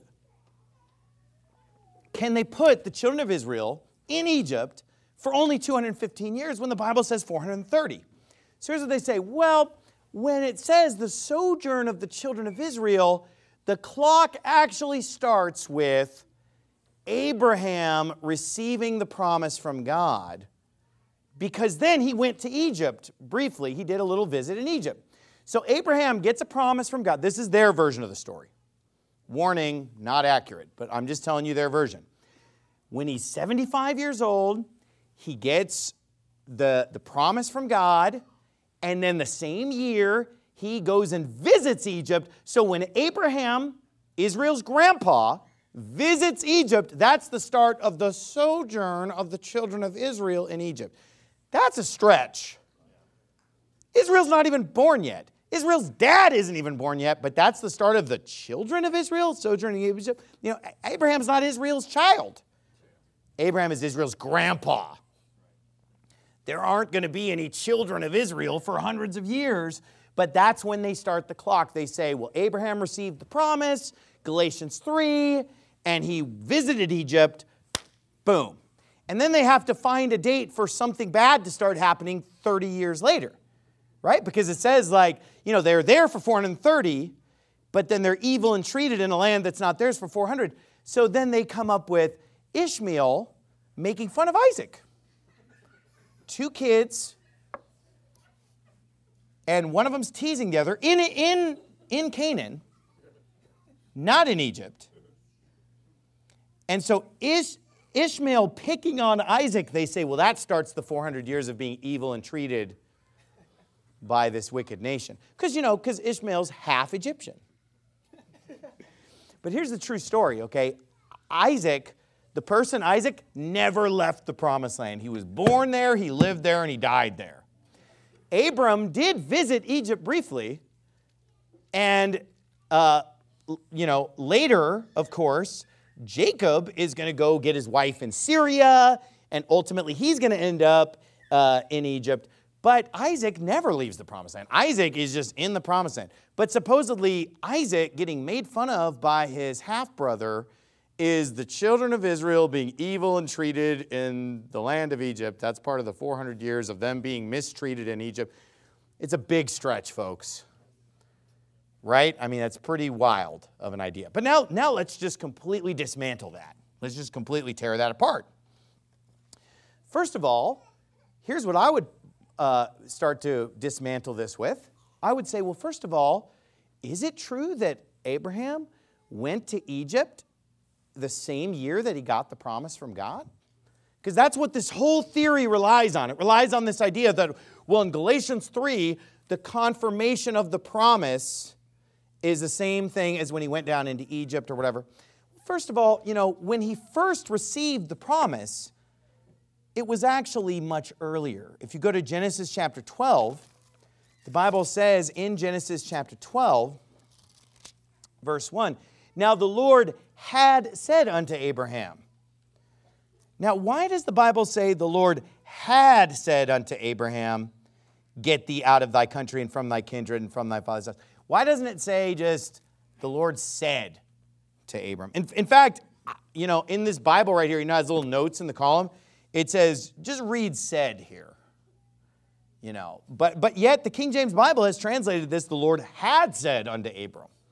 S1: can they put the children of Israel in Egypt for only two hundred fifteen years when the Bible says four hundred thirty? So here's what they say. Well, when it says the sojourn of the children of Israel, the clock actually starts with Abraham receiving the promise from God, because then he went to Egypt briefly. He did a little visit in Egypt. So Abraham gets a promise from God. This is their version of the story. Warning, not accurate, but I'm just telling you their version. When he's seventy-five years old, he gets the, the promise from God, and then the same year, he goes and visits Egypt. So when Abraham, Israel's grandpa, visits Egypt, that's the start of the sojourn of the children of Israel in Egypt. That's a stretch. Israel's not even born yet. Israel's dad isn't even born yet, but that's the start of the children of Israel sojourning in Egypt. You know, Abraham's not Israel's child. Abraham is Israel's grandpa. There aren't going to be any children of Israel for hundreds of years, but that's when they start the clock. They say, well, Abraham received the promise, Galatians three, and he visited Egypt, boom. And then they have to find a date for something bad to start happening thirty years later, right? Because it says, like, you know, they're there for four hundred thirty, but then they're evil and treated in a land that's not theirs for four hundred. So then they come up with Ishmael making fun of Isaac. Two kids, and one of them's teasing the other in, in, in Canaan, not in Egypt. And so Ish, Ishmael picking on Isaac, they say, well, that starts the four hundred years of being evil and treated by this wicked nation. Because, you know, because Ishmael's half Egyptian. But here's the true story, okay? Isaac, the person Isaac, never left the promised land. He was born there, he lived there, and he died there. Abram did visit Egypt briefly, and, uh, you know, later, of course, Jacob is going to go get his wife in Syria, and ultimately he's going to end up uh, in Egypt. But Isaac never leaves the promised land. Isaac is just in the promised land. But supposedly, Isaac getting made fun of by his half-brother is the children of Israel being evil and treated in the land of Egypt. That's part of the four hundred years of them being mistreated in Egypt. It's a big stretch, folks. Right? I mean, that's pretty wild of an idea. But now, now let's just completely dismantle that. Let's just completely tear that apart. First of all, here's what I would uh, start to dismantle this with. I would say, well, first of all, is it true that Abraham went to Egypt the same year that he got the promise from God? Because that's what this whole theory relies on. It relies on this idea that, well, in Galatians three, the confirmation of the promise is the same thing as when he went down into Egypt or whatever. First of all, you know, when he first received the promise, it was actually much earlier. If you go to Genesis chapter twelve, the Bible says in Genesis chapter twelve, verse one, now the Lord had said unto Abraham. Now, why does the Bible say the Lord had said unto Abraham, get thee out of thy country and from thy kindred and from thy father's house? Why doesn't it say just the Lord said to Abram? In, in fact, you know, in this Bible right here, you know, it has little notes in the column. It says, just read said here. You know, but, but yet the King James Bible has translated this, the Lord had said unto Abram.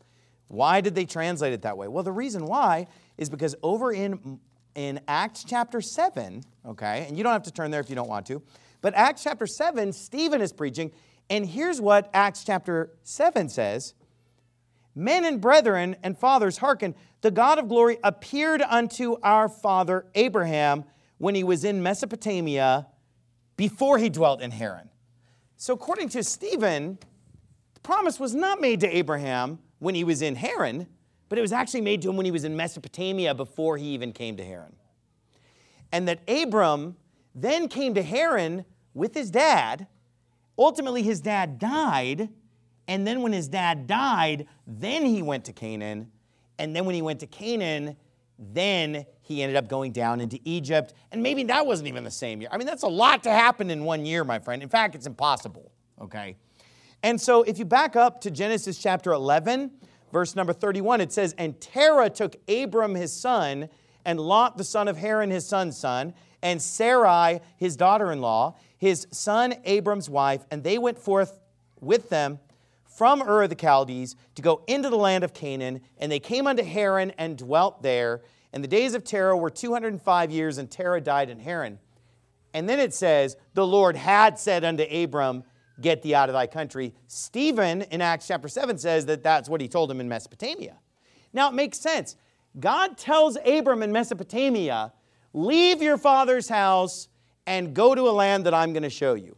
S1: Why did they translate it that way? Well, the reason why is because over in, in Acts chapter seven, okay, and you don't have to turn there if you don't want to, but Acts chapter seven, Stephen is preaching, and here's what Acts chapter seven says. Men and brethren and fathers, hearken, the God of glory appeared unto our father Abraham when he was in Mesopotamia before he dwelt in Haran. So according to Stephen, the promise was not made to Abraham when he was in Haran, but it was actually made to him when he was in Mesopotamia before he even came to Haran. And that Abram then came to Haran with his dad. Ultimately, his dad died, and then when his dad died, then he went to Canaan. And then when he went to Canaan, then he ended up going down into Egypt. And maybe that wasn't even the same year. I mean, that's a lot to happen in one year, my friend. In fact, it's impossible, okay? And so if you back up to Genesis chapter eleven, verse number thirty-one, it says, and Terah took Abram his son, and Lot the son of Haran his son's son, and Sarai his daughter-in-law, his son Abram's wife, and they went forth with them from Ur of the Chaldees to go into the land of Canaan, and they came unto Haran and dwelt there. And the days of Terah were two hundred five years, and Terah died in Haran. And then it says, the Lord had said unto Abram, get thee out of thy country. Stephen in Acts chapter seven says that that's what he told him in Mesopotamia. Now it makes sense. God tells Abram in Mesopotamia, leave your father's house and go to a land that I'm going to show you.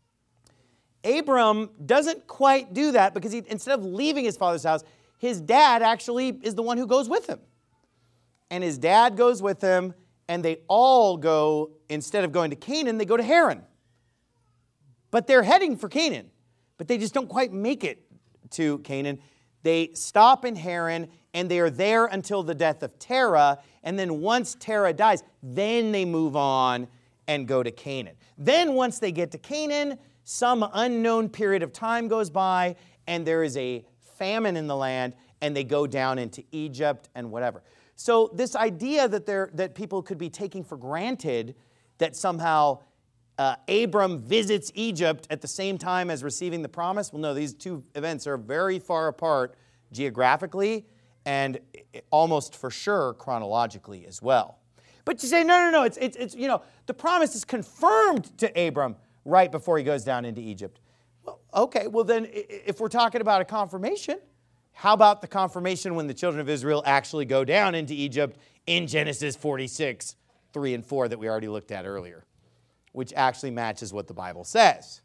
S1: Abram doesn't quite do that because he, instead of leaving his father's house, his dad actually is the one who goes with him. And his dad goes with him, and they all go, instead of going to Canaan, they go to Haran. But they're heading for Canaan, but they just don't quite make it to Canaan. They stop in Haran, and they are there until the death of Terah, and then once Terah dies, then they move on and go to Canaan. Then once they get to Canaan, some unknown period of time goes by, and there is a famine in the land, and they go down into Egypt and whatever. So this idea that, there, that people could be taking for granted that somehow uh, Abram visits Egypt at the same time as receiving the promise, well, no, these two events are very far apart geographically and almost for sure chronologically as well. But you say, no, no, no, it's, it's, it's you know, the promise is confirmed to Abram right before he goes down into Egypt. Well, okay, well then if we're talking about a confirmation, how about the confirmation when the children of Israel actually go down into Egypt in Genesis forty-six, three and four that we already looked at earlier, which actually matches what the Bible says.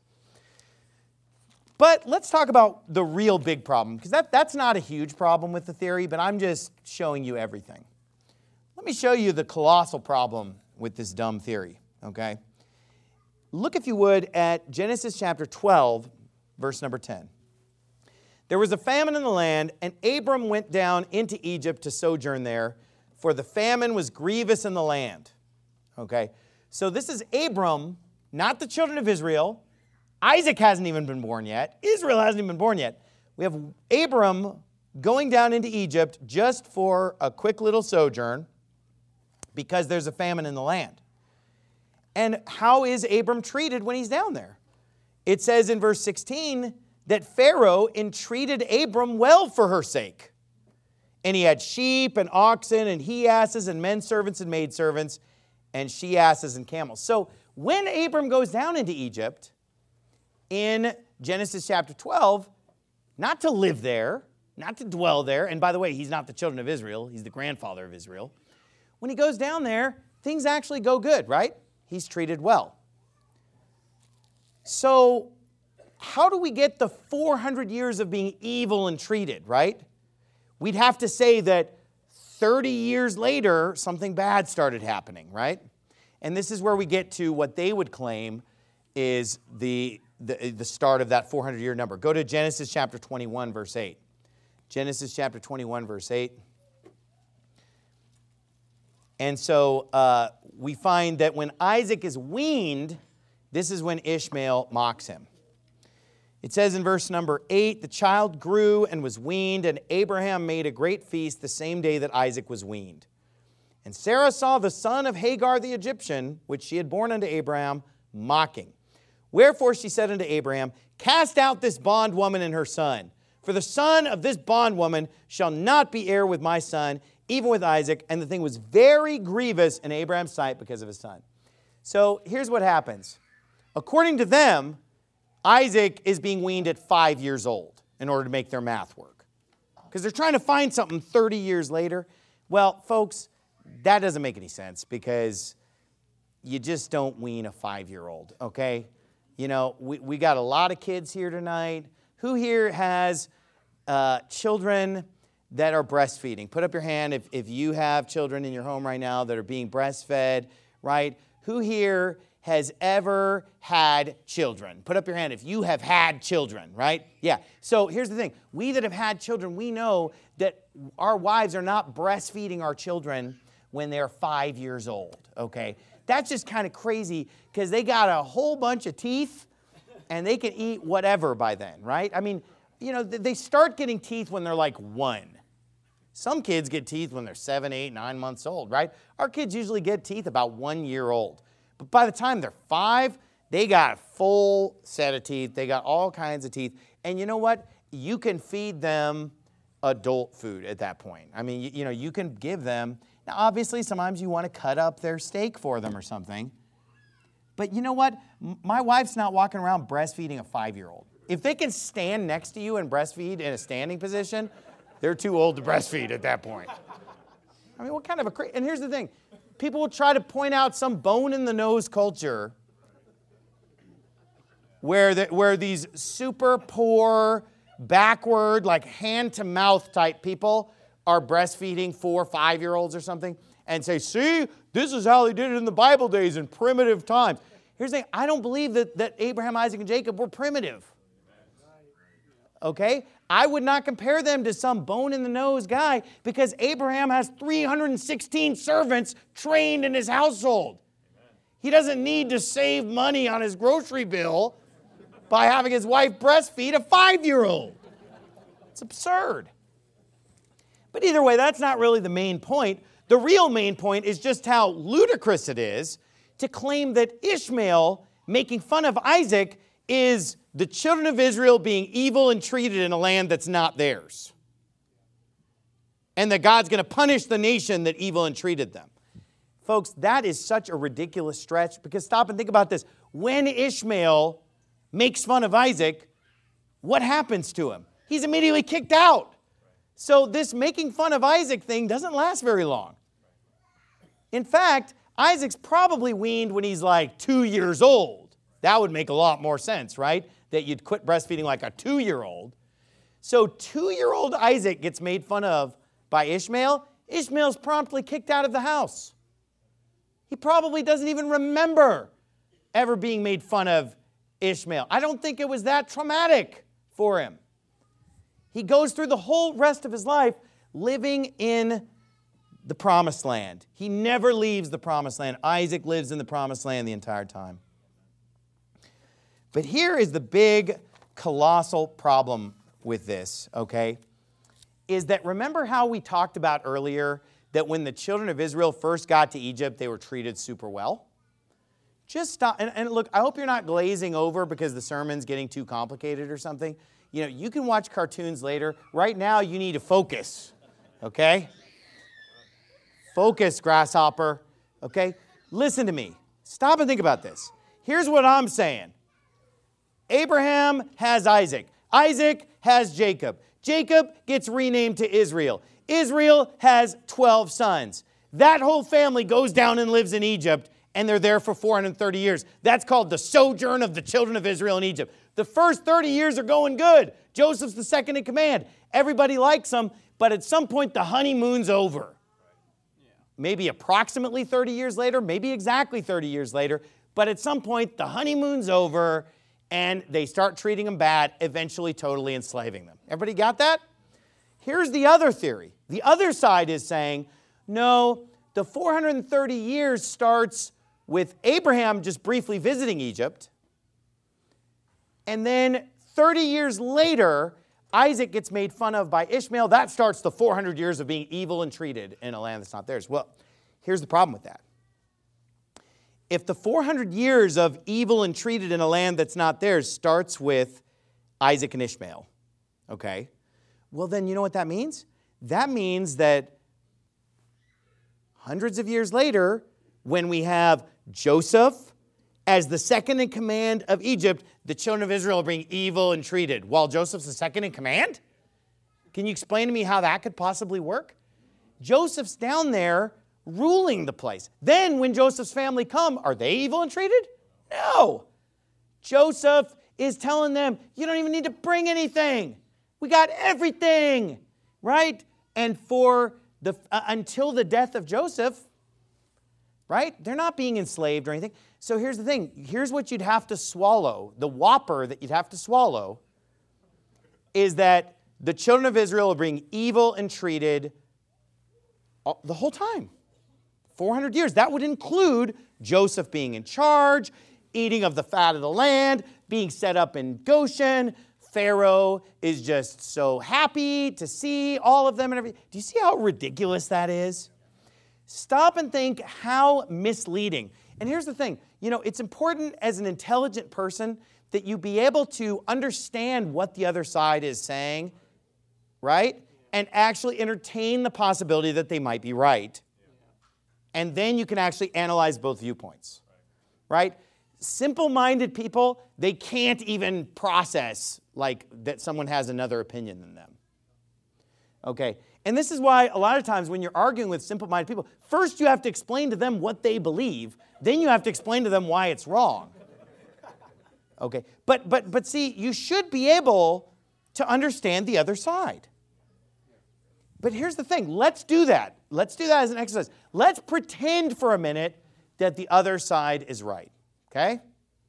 S1: But let's talk about the real big problem, because that, that's not a huge problem with the theory, but I'm just showing you everything. Let me show you the colossal problem with this dumb theory, okay? Look, if you would, at Genesis chapter twelve, verse number ten. There was a famine in the land, and Abram went down into Egypt to sojourn there, for the famine was grievous in the land. Okay, so this is Abram, not the children of Israel. Isaac hasn't even been born yet. Israel hasn't even been born yet. We have Abram going down into Egypt just for a quick little sojourn because there's a famine in the land. And how is Abram treated when he's down there? It says in verse sixteen that Pharaoh entreated Abram well for her sake. And he had sheep and oxen and he-asses and men servants and maid servants and she-asses and camels. So when Abram goes down into Egypt in Genesis chapter twelve, not to live there, not to dwell there, and by the way, he's not the children of Israel, he's the grandfather of Israel. When he goes down there, things actually go good, right? He's treated well. So how do we get the four hundred years of being evil and treated, right? We'd have to say that thirty years later, something bad started happening, right? And this is where we get to what they would claim is the, the, the start of that four hundred year number. Go to Genesis chapter twenty-one, verse eight. Genesis chapter twenty-one, verse eight. And so uh, we find that when Isaac is weaned, this is when Ishmael mocks him. It says in verse number eight, the child grew and was weaned, and Abraham made a great feast the same day that Isaac was weaned. And Sarah saw the son of Hagar the Egyptian, which she had borne unto Abraham, mocking. Wherefore she said unto Abraham, cast out this bondwoman and her son, For the son of this bondwoman shall not be heir with my son, even with Isaac. And the thing was very grievous in Abraham's sight because of his son. So here's what happens. According to them, Isaac is being weaned at five years old in order to make their math work. Because they're trying to find something thirty years later. Well, folks, that doesn't make any sense because you just don't wean a five-year-old, okay? You know, we, we got a lot of kids here tonight. Who here has uh, children that are breastfeeding? Put up your hand if, if you have children in your home right now that are being breastfed, right? Who here has ever had children? Put up your hand if you have had children, right? Yeah. So here's the thing. We that have had children, we know that our wives are not breastfeeding our children when they're five years old, okay? That's just kind of crazy because they got a whole bunch of teeth and they can eat whatever by then, right? I mean, you know, they start getting teeth when they're like one. Some kids get teeth when they're seven, eight, nine months old, right? Our kids usually get teeth about one year old. But by the time they're five, they got a full set of teeth. They got all kinds of teeth. And you know what? You can feed them adult food at that point. I mean, you, you know, you can give them. Now, obviously, sometimes you want to cut up their steak for them or something. But you know what? My wife's not walking around breastfeeding a five-year-old. If they can stand next to you and breastfeed in a standing position, they're too old to breastfeed at that point. I mean, what kind of a cra- and here's the thing. People will try to point out some bone-in-the-nose culture where, the, where these super poor, backward, like hand-to-mouth type people are breastfeeding four, five-year-olds or something and say, see, this is how they did it in the Bible days in primitive times. Here's the thing. I don't believe that, that Abraham, Isaac, and Jacob were primitive. Okay? I would not compare them to some bone-in-the-nose guy because Abraham has three hundred sixteen servants trained in his household. He doesn't need to save money on his grocery bill by having his wife breastfeed a five-year-old. It's absurd. But either way, that's not really the main point. The real main point is just how ludicrous it is to claim that Ishmael making fun of Isaac is the children of Israel being evil and treated in a land that's not theirs. And that God's going to punish the nation that evil and treated them. Folks, that is such a ridiculous stretch because stop and think about this. When Ishmael makes fun of Isaac, what happens to him? He's immediately kicked out. So this making fun of Isaac thing doesn't last very long. In fact, Isaac's probably weaned when he's like two years old. That would make a lot more sense, right? That you'd quit breastfeeding like a two-year-old. So two-year-old Isaac gets made fun of by Ishmael. Ishmael's promptly kicked out of the house. He probably doesn't even remember ever being made fun of Ishmael. I don't think it was that traumatic for him. He goes through the whole rest of his life living in the promised land. He never leaves the promised land. Isaac lives in the promised land the entire time. But here is the big, colossal problem with this, okay? Is that remember how we talked about earlier that when the children of Israel first got to Egypt, they were treated super well? Just stop. And, and look, I hope you're not glazing over because the sermon's getting too complicated or something. You know, you can watch cartoons later. Right now, you need to focus, okay? Focus, grasshopper, okay? Listen to me. Stop and think about this. Here's what I'm saying. Abraham has Isaac. Isaac has Jacob. Jacob gets renamed to Israel. Israel has twelve sons. That whole family goes down and lives in Egypt, and they're there for four hundred thirty years. That's called the sojourn of the children of Israel in Egypt. The first thirty years are going good. Joseph's the second in command. Everybody likes him, but at some point the honeymoon's over. Maybe approximately thirty years later, maybe exactly thirty years later, but at some point the honeymoon's over and they start treating them bad, eventually totally enslaving them. Everybody got that? Here's the other theory. The other side is saying, no, the four hundred thirty years starts with Abraham just briefly visiting Egypt, and then thirty years later, Isaac gets made fun of by Ishmael. That starts the four hundred years of being evil and treated in a land that's not theirs. Well, here's the problem with that. If the four hundred years of evil and treated in a land that's not theirs starts with Isaac and Ishmael, Okay. Well, then you know what that means? That means that hundreds of years later, when we have Joseph as the second in command of Egypt, the children of Israel are being evil and treated, while Joseph's the second in command? Can you explain to me how that could possibly work? Joseph's down there ruling the place. Then when Joseph's family come, are they evil and treated? No. Joseph is telling them, you don't even need to bring anything. We got everything, right? And for the uh, until the death of Joseph, right? They're not being enslaved or anything. So here's the thing. Here's what you'd have to swallow. The whopper that you'd have to swallow is that the children of Israel are being evil and treated the whole time. four hundred years. That would include Joseph being in charge, eating of the fat of the land, being set up in Goshen. Pharaoh is just so happy to see all of them and everything. Do you see how ridiculous that is? Stop and think how misleading. And here's the thing. You know, it's important as an intelligent person that you be able to understand what the other side is saying, right? And actually entertain the possibility that they might be right. And then you can actually analyze both viewpoints, right? Simple-minded people, they can't even process like that someone has another opinion than them. Okay, and this is why a lot of times when you're arguing with simple-minded people, first you have to explain to them what they believe, then you have to explain to them why it's wrong. Okay, but but but see, you should be able to understand the other side. But here's the thing, let's do that. Let's do that as an exercise. Let's pretend for a minute that the other side is right, okay?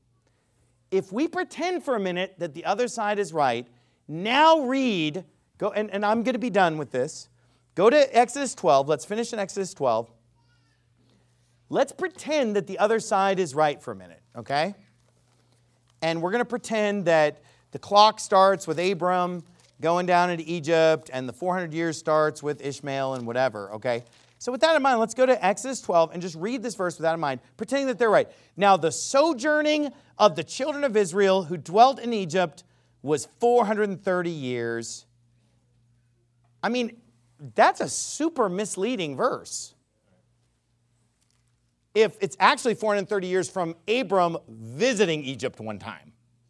S1: If we pretend for a minute that the other side is right, now read, go, and, and I'm going to be done with this. Go to Exodus twelve. Let's finish in Exodus twelve. Let's pretend that the other side is right for a minute, okay? And we're going to pretend that the clock starts with Abram going down into Egypt, and the four hundred years starts with Ishmael and whatever, okay? So with that in mind, let's go to Exodus twelve and just read this verse with that in mind, pretending that they're right. Now, the sojourning of the children of Israel who dwelt in Egypt was four hundred thirty years. I mean, that's a super misleading verse. If it's actually four hundred thirty years from Abram visiting Egypt one time.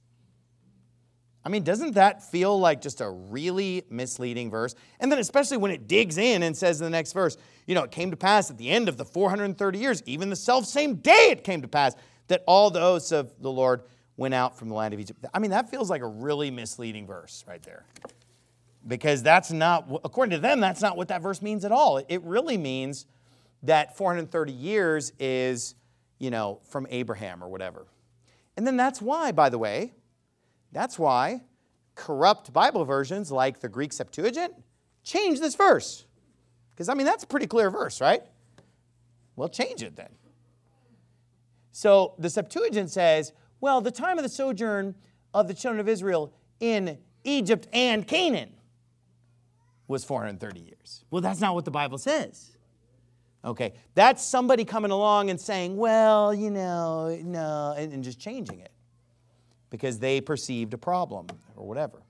S1: I mean, doesn't that feel like just a really misleading verse? And then especially when it digs in and says in the next verse, you know, it came to pass at the end of the four hundred thirty years, even the self-same day it came to pass, that all the hosts of the Lord went out from the land of Egypt. I mean, that feels like a really misleading verse right there. Because that's not, according to them, that's not what that verse means at all. It really means that four hundred thirty years is, you know, from Abraham or whatever. And then that's why, by the way, that's why corrupt Bible versions like the Greek Septuagint change this verse. Because, I mean, that's a pretty clear verse, right? Well, change it then. So the Septuagint says, well, the time of the sojourn of the children of Israel in Egypt and Canaan was four hundred thirty years. Well, that's not what the Bible says. Okay, that's somebody coming along and saying, well, you know, no, and, and just changing it. Because they perceived a problem or whatever.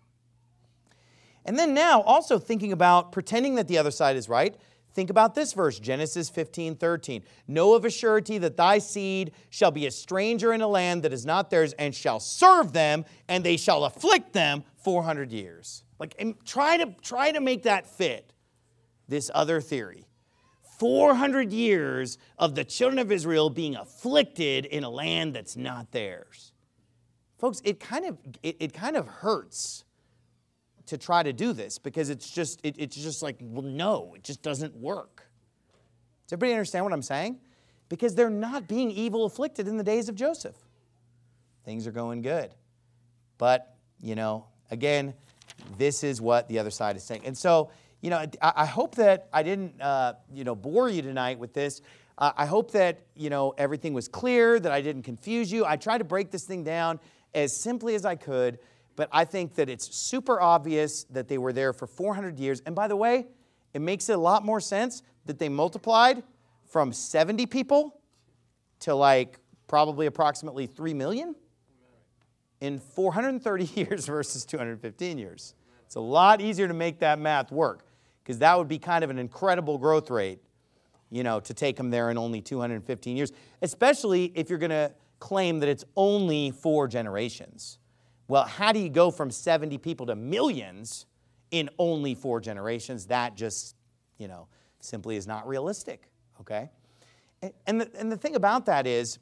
S1: And then now, also thinking about pretending that the other side is right, think about this verse, Genesis fifteen thirteen. Know of a surety that thy seed shall be a stranger in a land that is not theirs, and shall serve them, and they shall afflict them four hundred years. Like, and try to, try to make that fit this other theory. four hundred years of the children of Israel being afflicted in a land that's not theirs. Folks, it kind of it, it kind of hurts to try to do this because it's just it, it's just like, well, no, it just doesn't work. Does everybody understand what I'm saying? Because they're not being evil afflicted in the days of Joseph. Things are going good. But, you know, again, this is what the other side is saying. And so, you know, I, I hope that I didn't, uh, you know, bore you tonight with this. Uh, I hope that, you know, everything was clear, that I didn't confuse you. I tried to break this thing down as simply as I could, but I think that it's super obvious that they were there for four hundred years. And by the way, it makes it a lot more sense that they multiplied from seventy people to like probably approximately three million in four hundred thirty years versus two hundred fifteen years. It's a lot easier to make that math work because that would be kind of an incredible growth rate, you know, to take them there in only two hundred fifteen years, especially if you're going to claim that it's only four generations. Well, how do you go from seventy people to millions in only four generations? That just, you know, simply is not realistic, okay? And the, and the thing about that is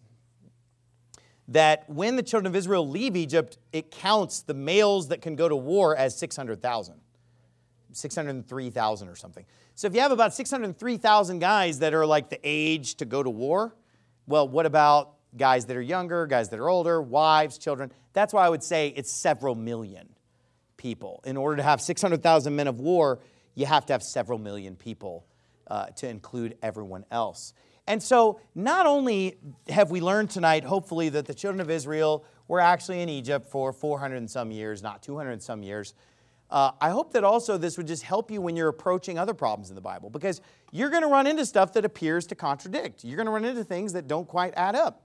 S1: that when the children of Israel leave Egypt, it counts the males that can go to war as six hundred thousand, six hundred three thousand or something. So if you have about six hundred three thousand guys that are like the age to go to war, well, what about guys that are younger, guys that are older, wives, children? That's why I would say it's several million people. In order to have six hundred thousand men of war, you have to have several million people uh, to include everyone else. And so not only have we learned tonight, hopefully, that the children of Israel were actually in Egypt for four hundred and some years, not two hundred and some years, uh, I hope that also this would just help you when you're approaching other problems in the Bible, because you're going to run into stuff that appears to contradict. You're going to run into things that don't quite add up.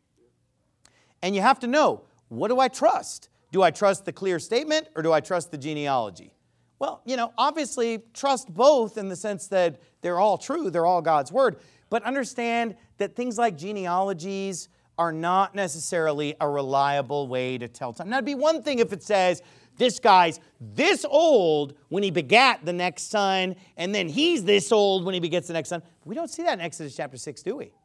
S1: And you have to know, what do I trust? Do I trust the clear statement or do I trust the genealogy? Well, you know, obviously trust both in the sense that they're all true, they're all God's word. But understand that things like genealogies are not necessarily a reliable way to tell time. Now, it'd be one thing if it says, this guy's this old when he begat the next son, and then he's this old when he begets the next son. We don't see that in Exodus chapter six, do we?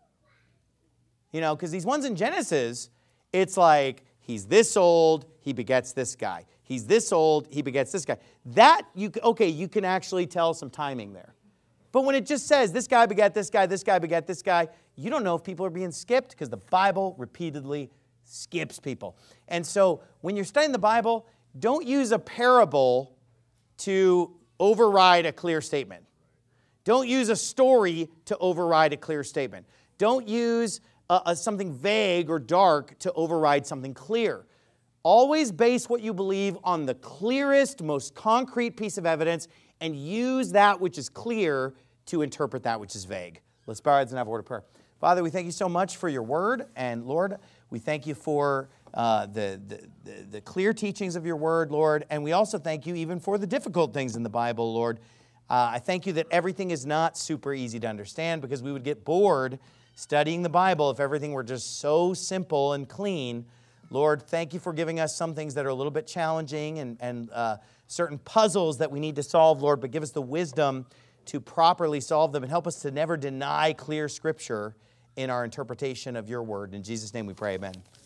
S1: You know, because these ones in Genesis, it's like, he's this old, he begets this guy. He's this old, he begets this guy. That, you okay, you can actually tell some timing there. But when it just says, this guy begat this guy, this guy begat this guy, you don't know if people are being skipped because the Bible repeatedly skips people. And so when you're studying the Bible, don't use a parable to override a clear statement. Don't use a story to override a clear statement. Don't use a, a, something vague or dark to override something clear. Always base what you believe on the clearest, most concrete piece of evidence, and use that which is clear to interpret that which is vague. Let's bow our heads and have a word of prayer. Father, we thank you so much for your word. And Lord, we thank you for uh, the, the, the, the clear teachings of your word, Lord. And we also thank you even for the difficult things in the Bible, Lord. Uh, I thank you that everything is not super easy to understand, because we would get bored studying the Bible if everything were just so simple and clean. Lord, thank you for giving us some things that are a little bit challenging and, and uh, certain puzzles that we need to solve, Lord, but give us the wisdom to properly solve them and help us to never deny clear Scripture in our interpretation of your word. In Jesus' name we pray, amen.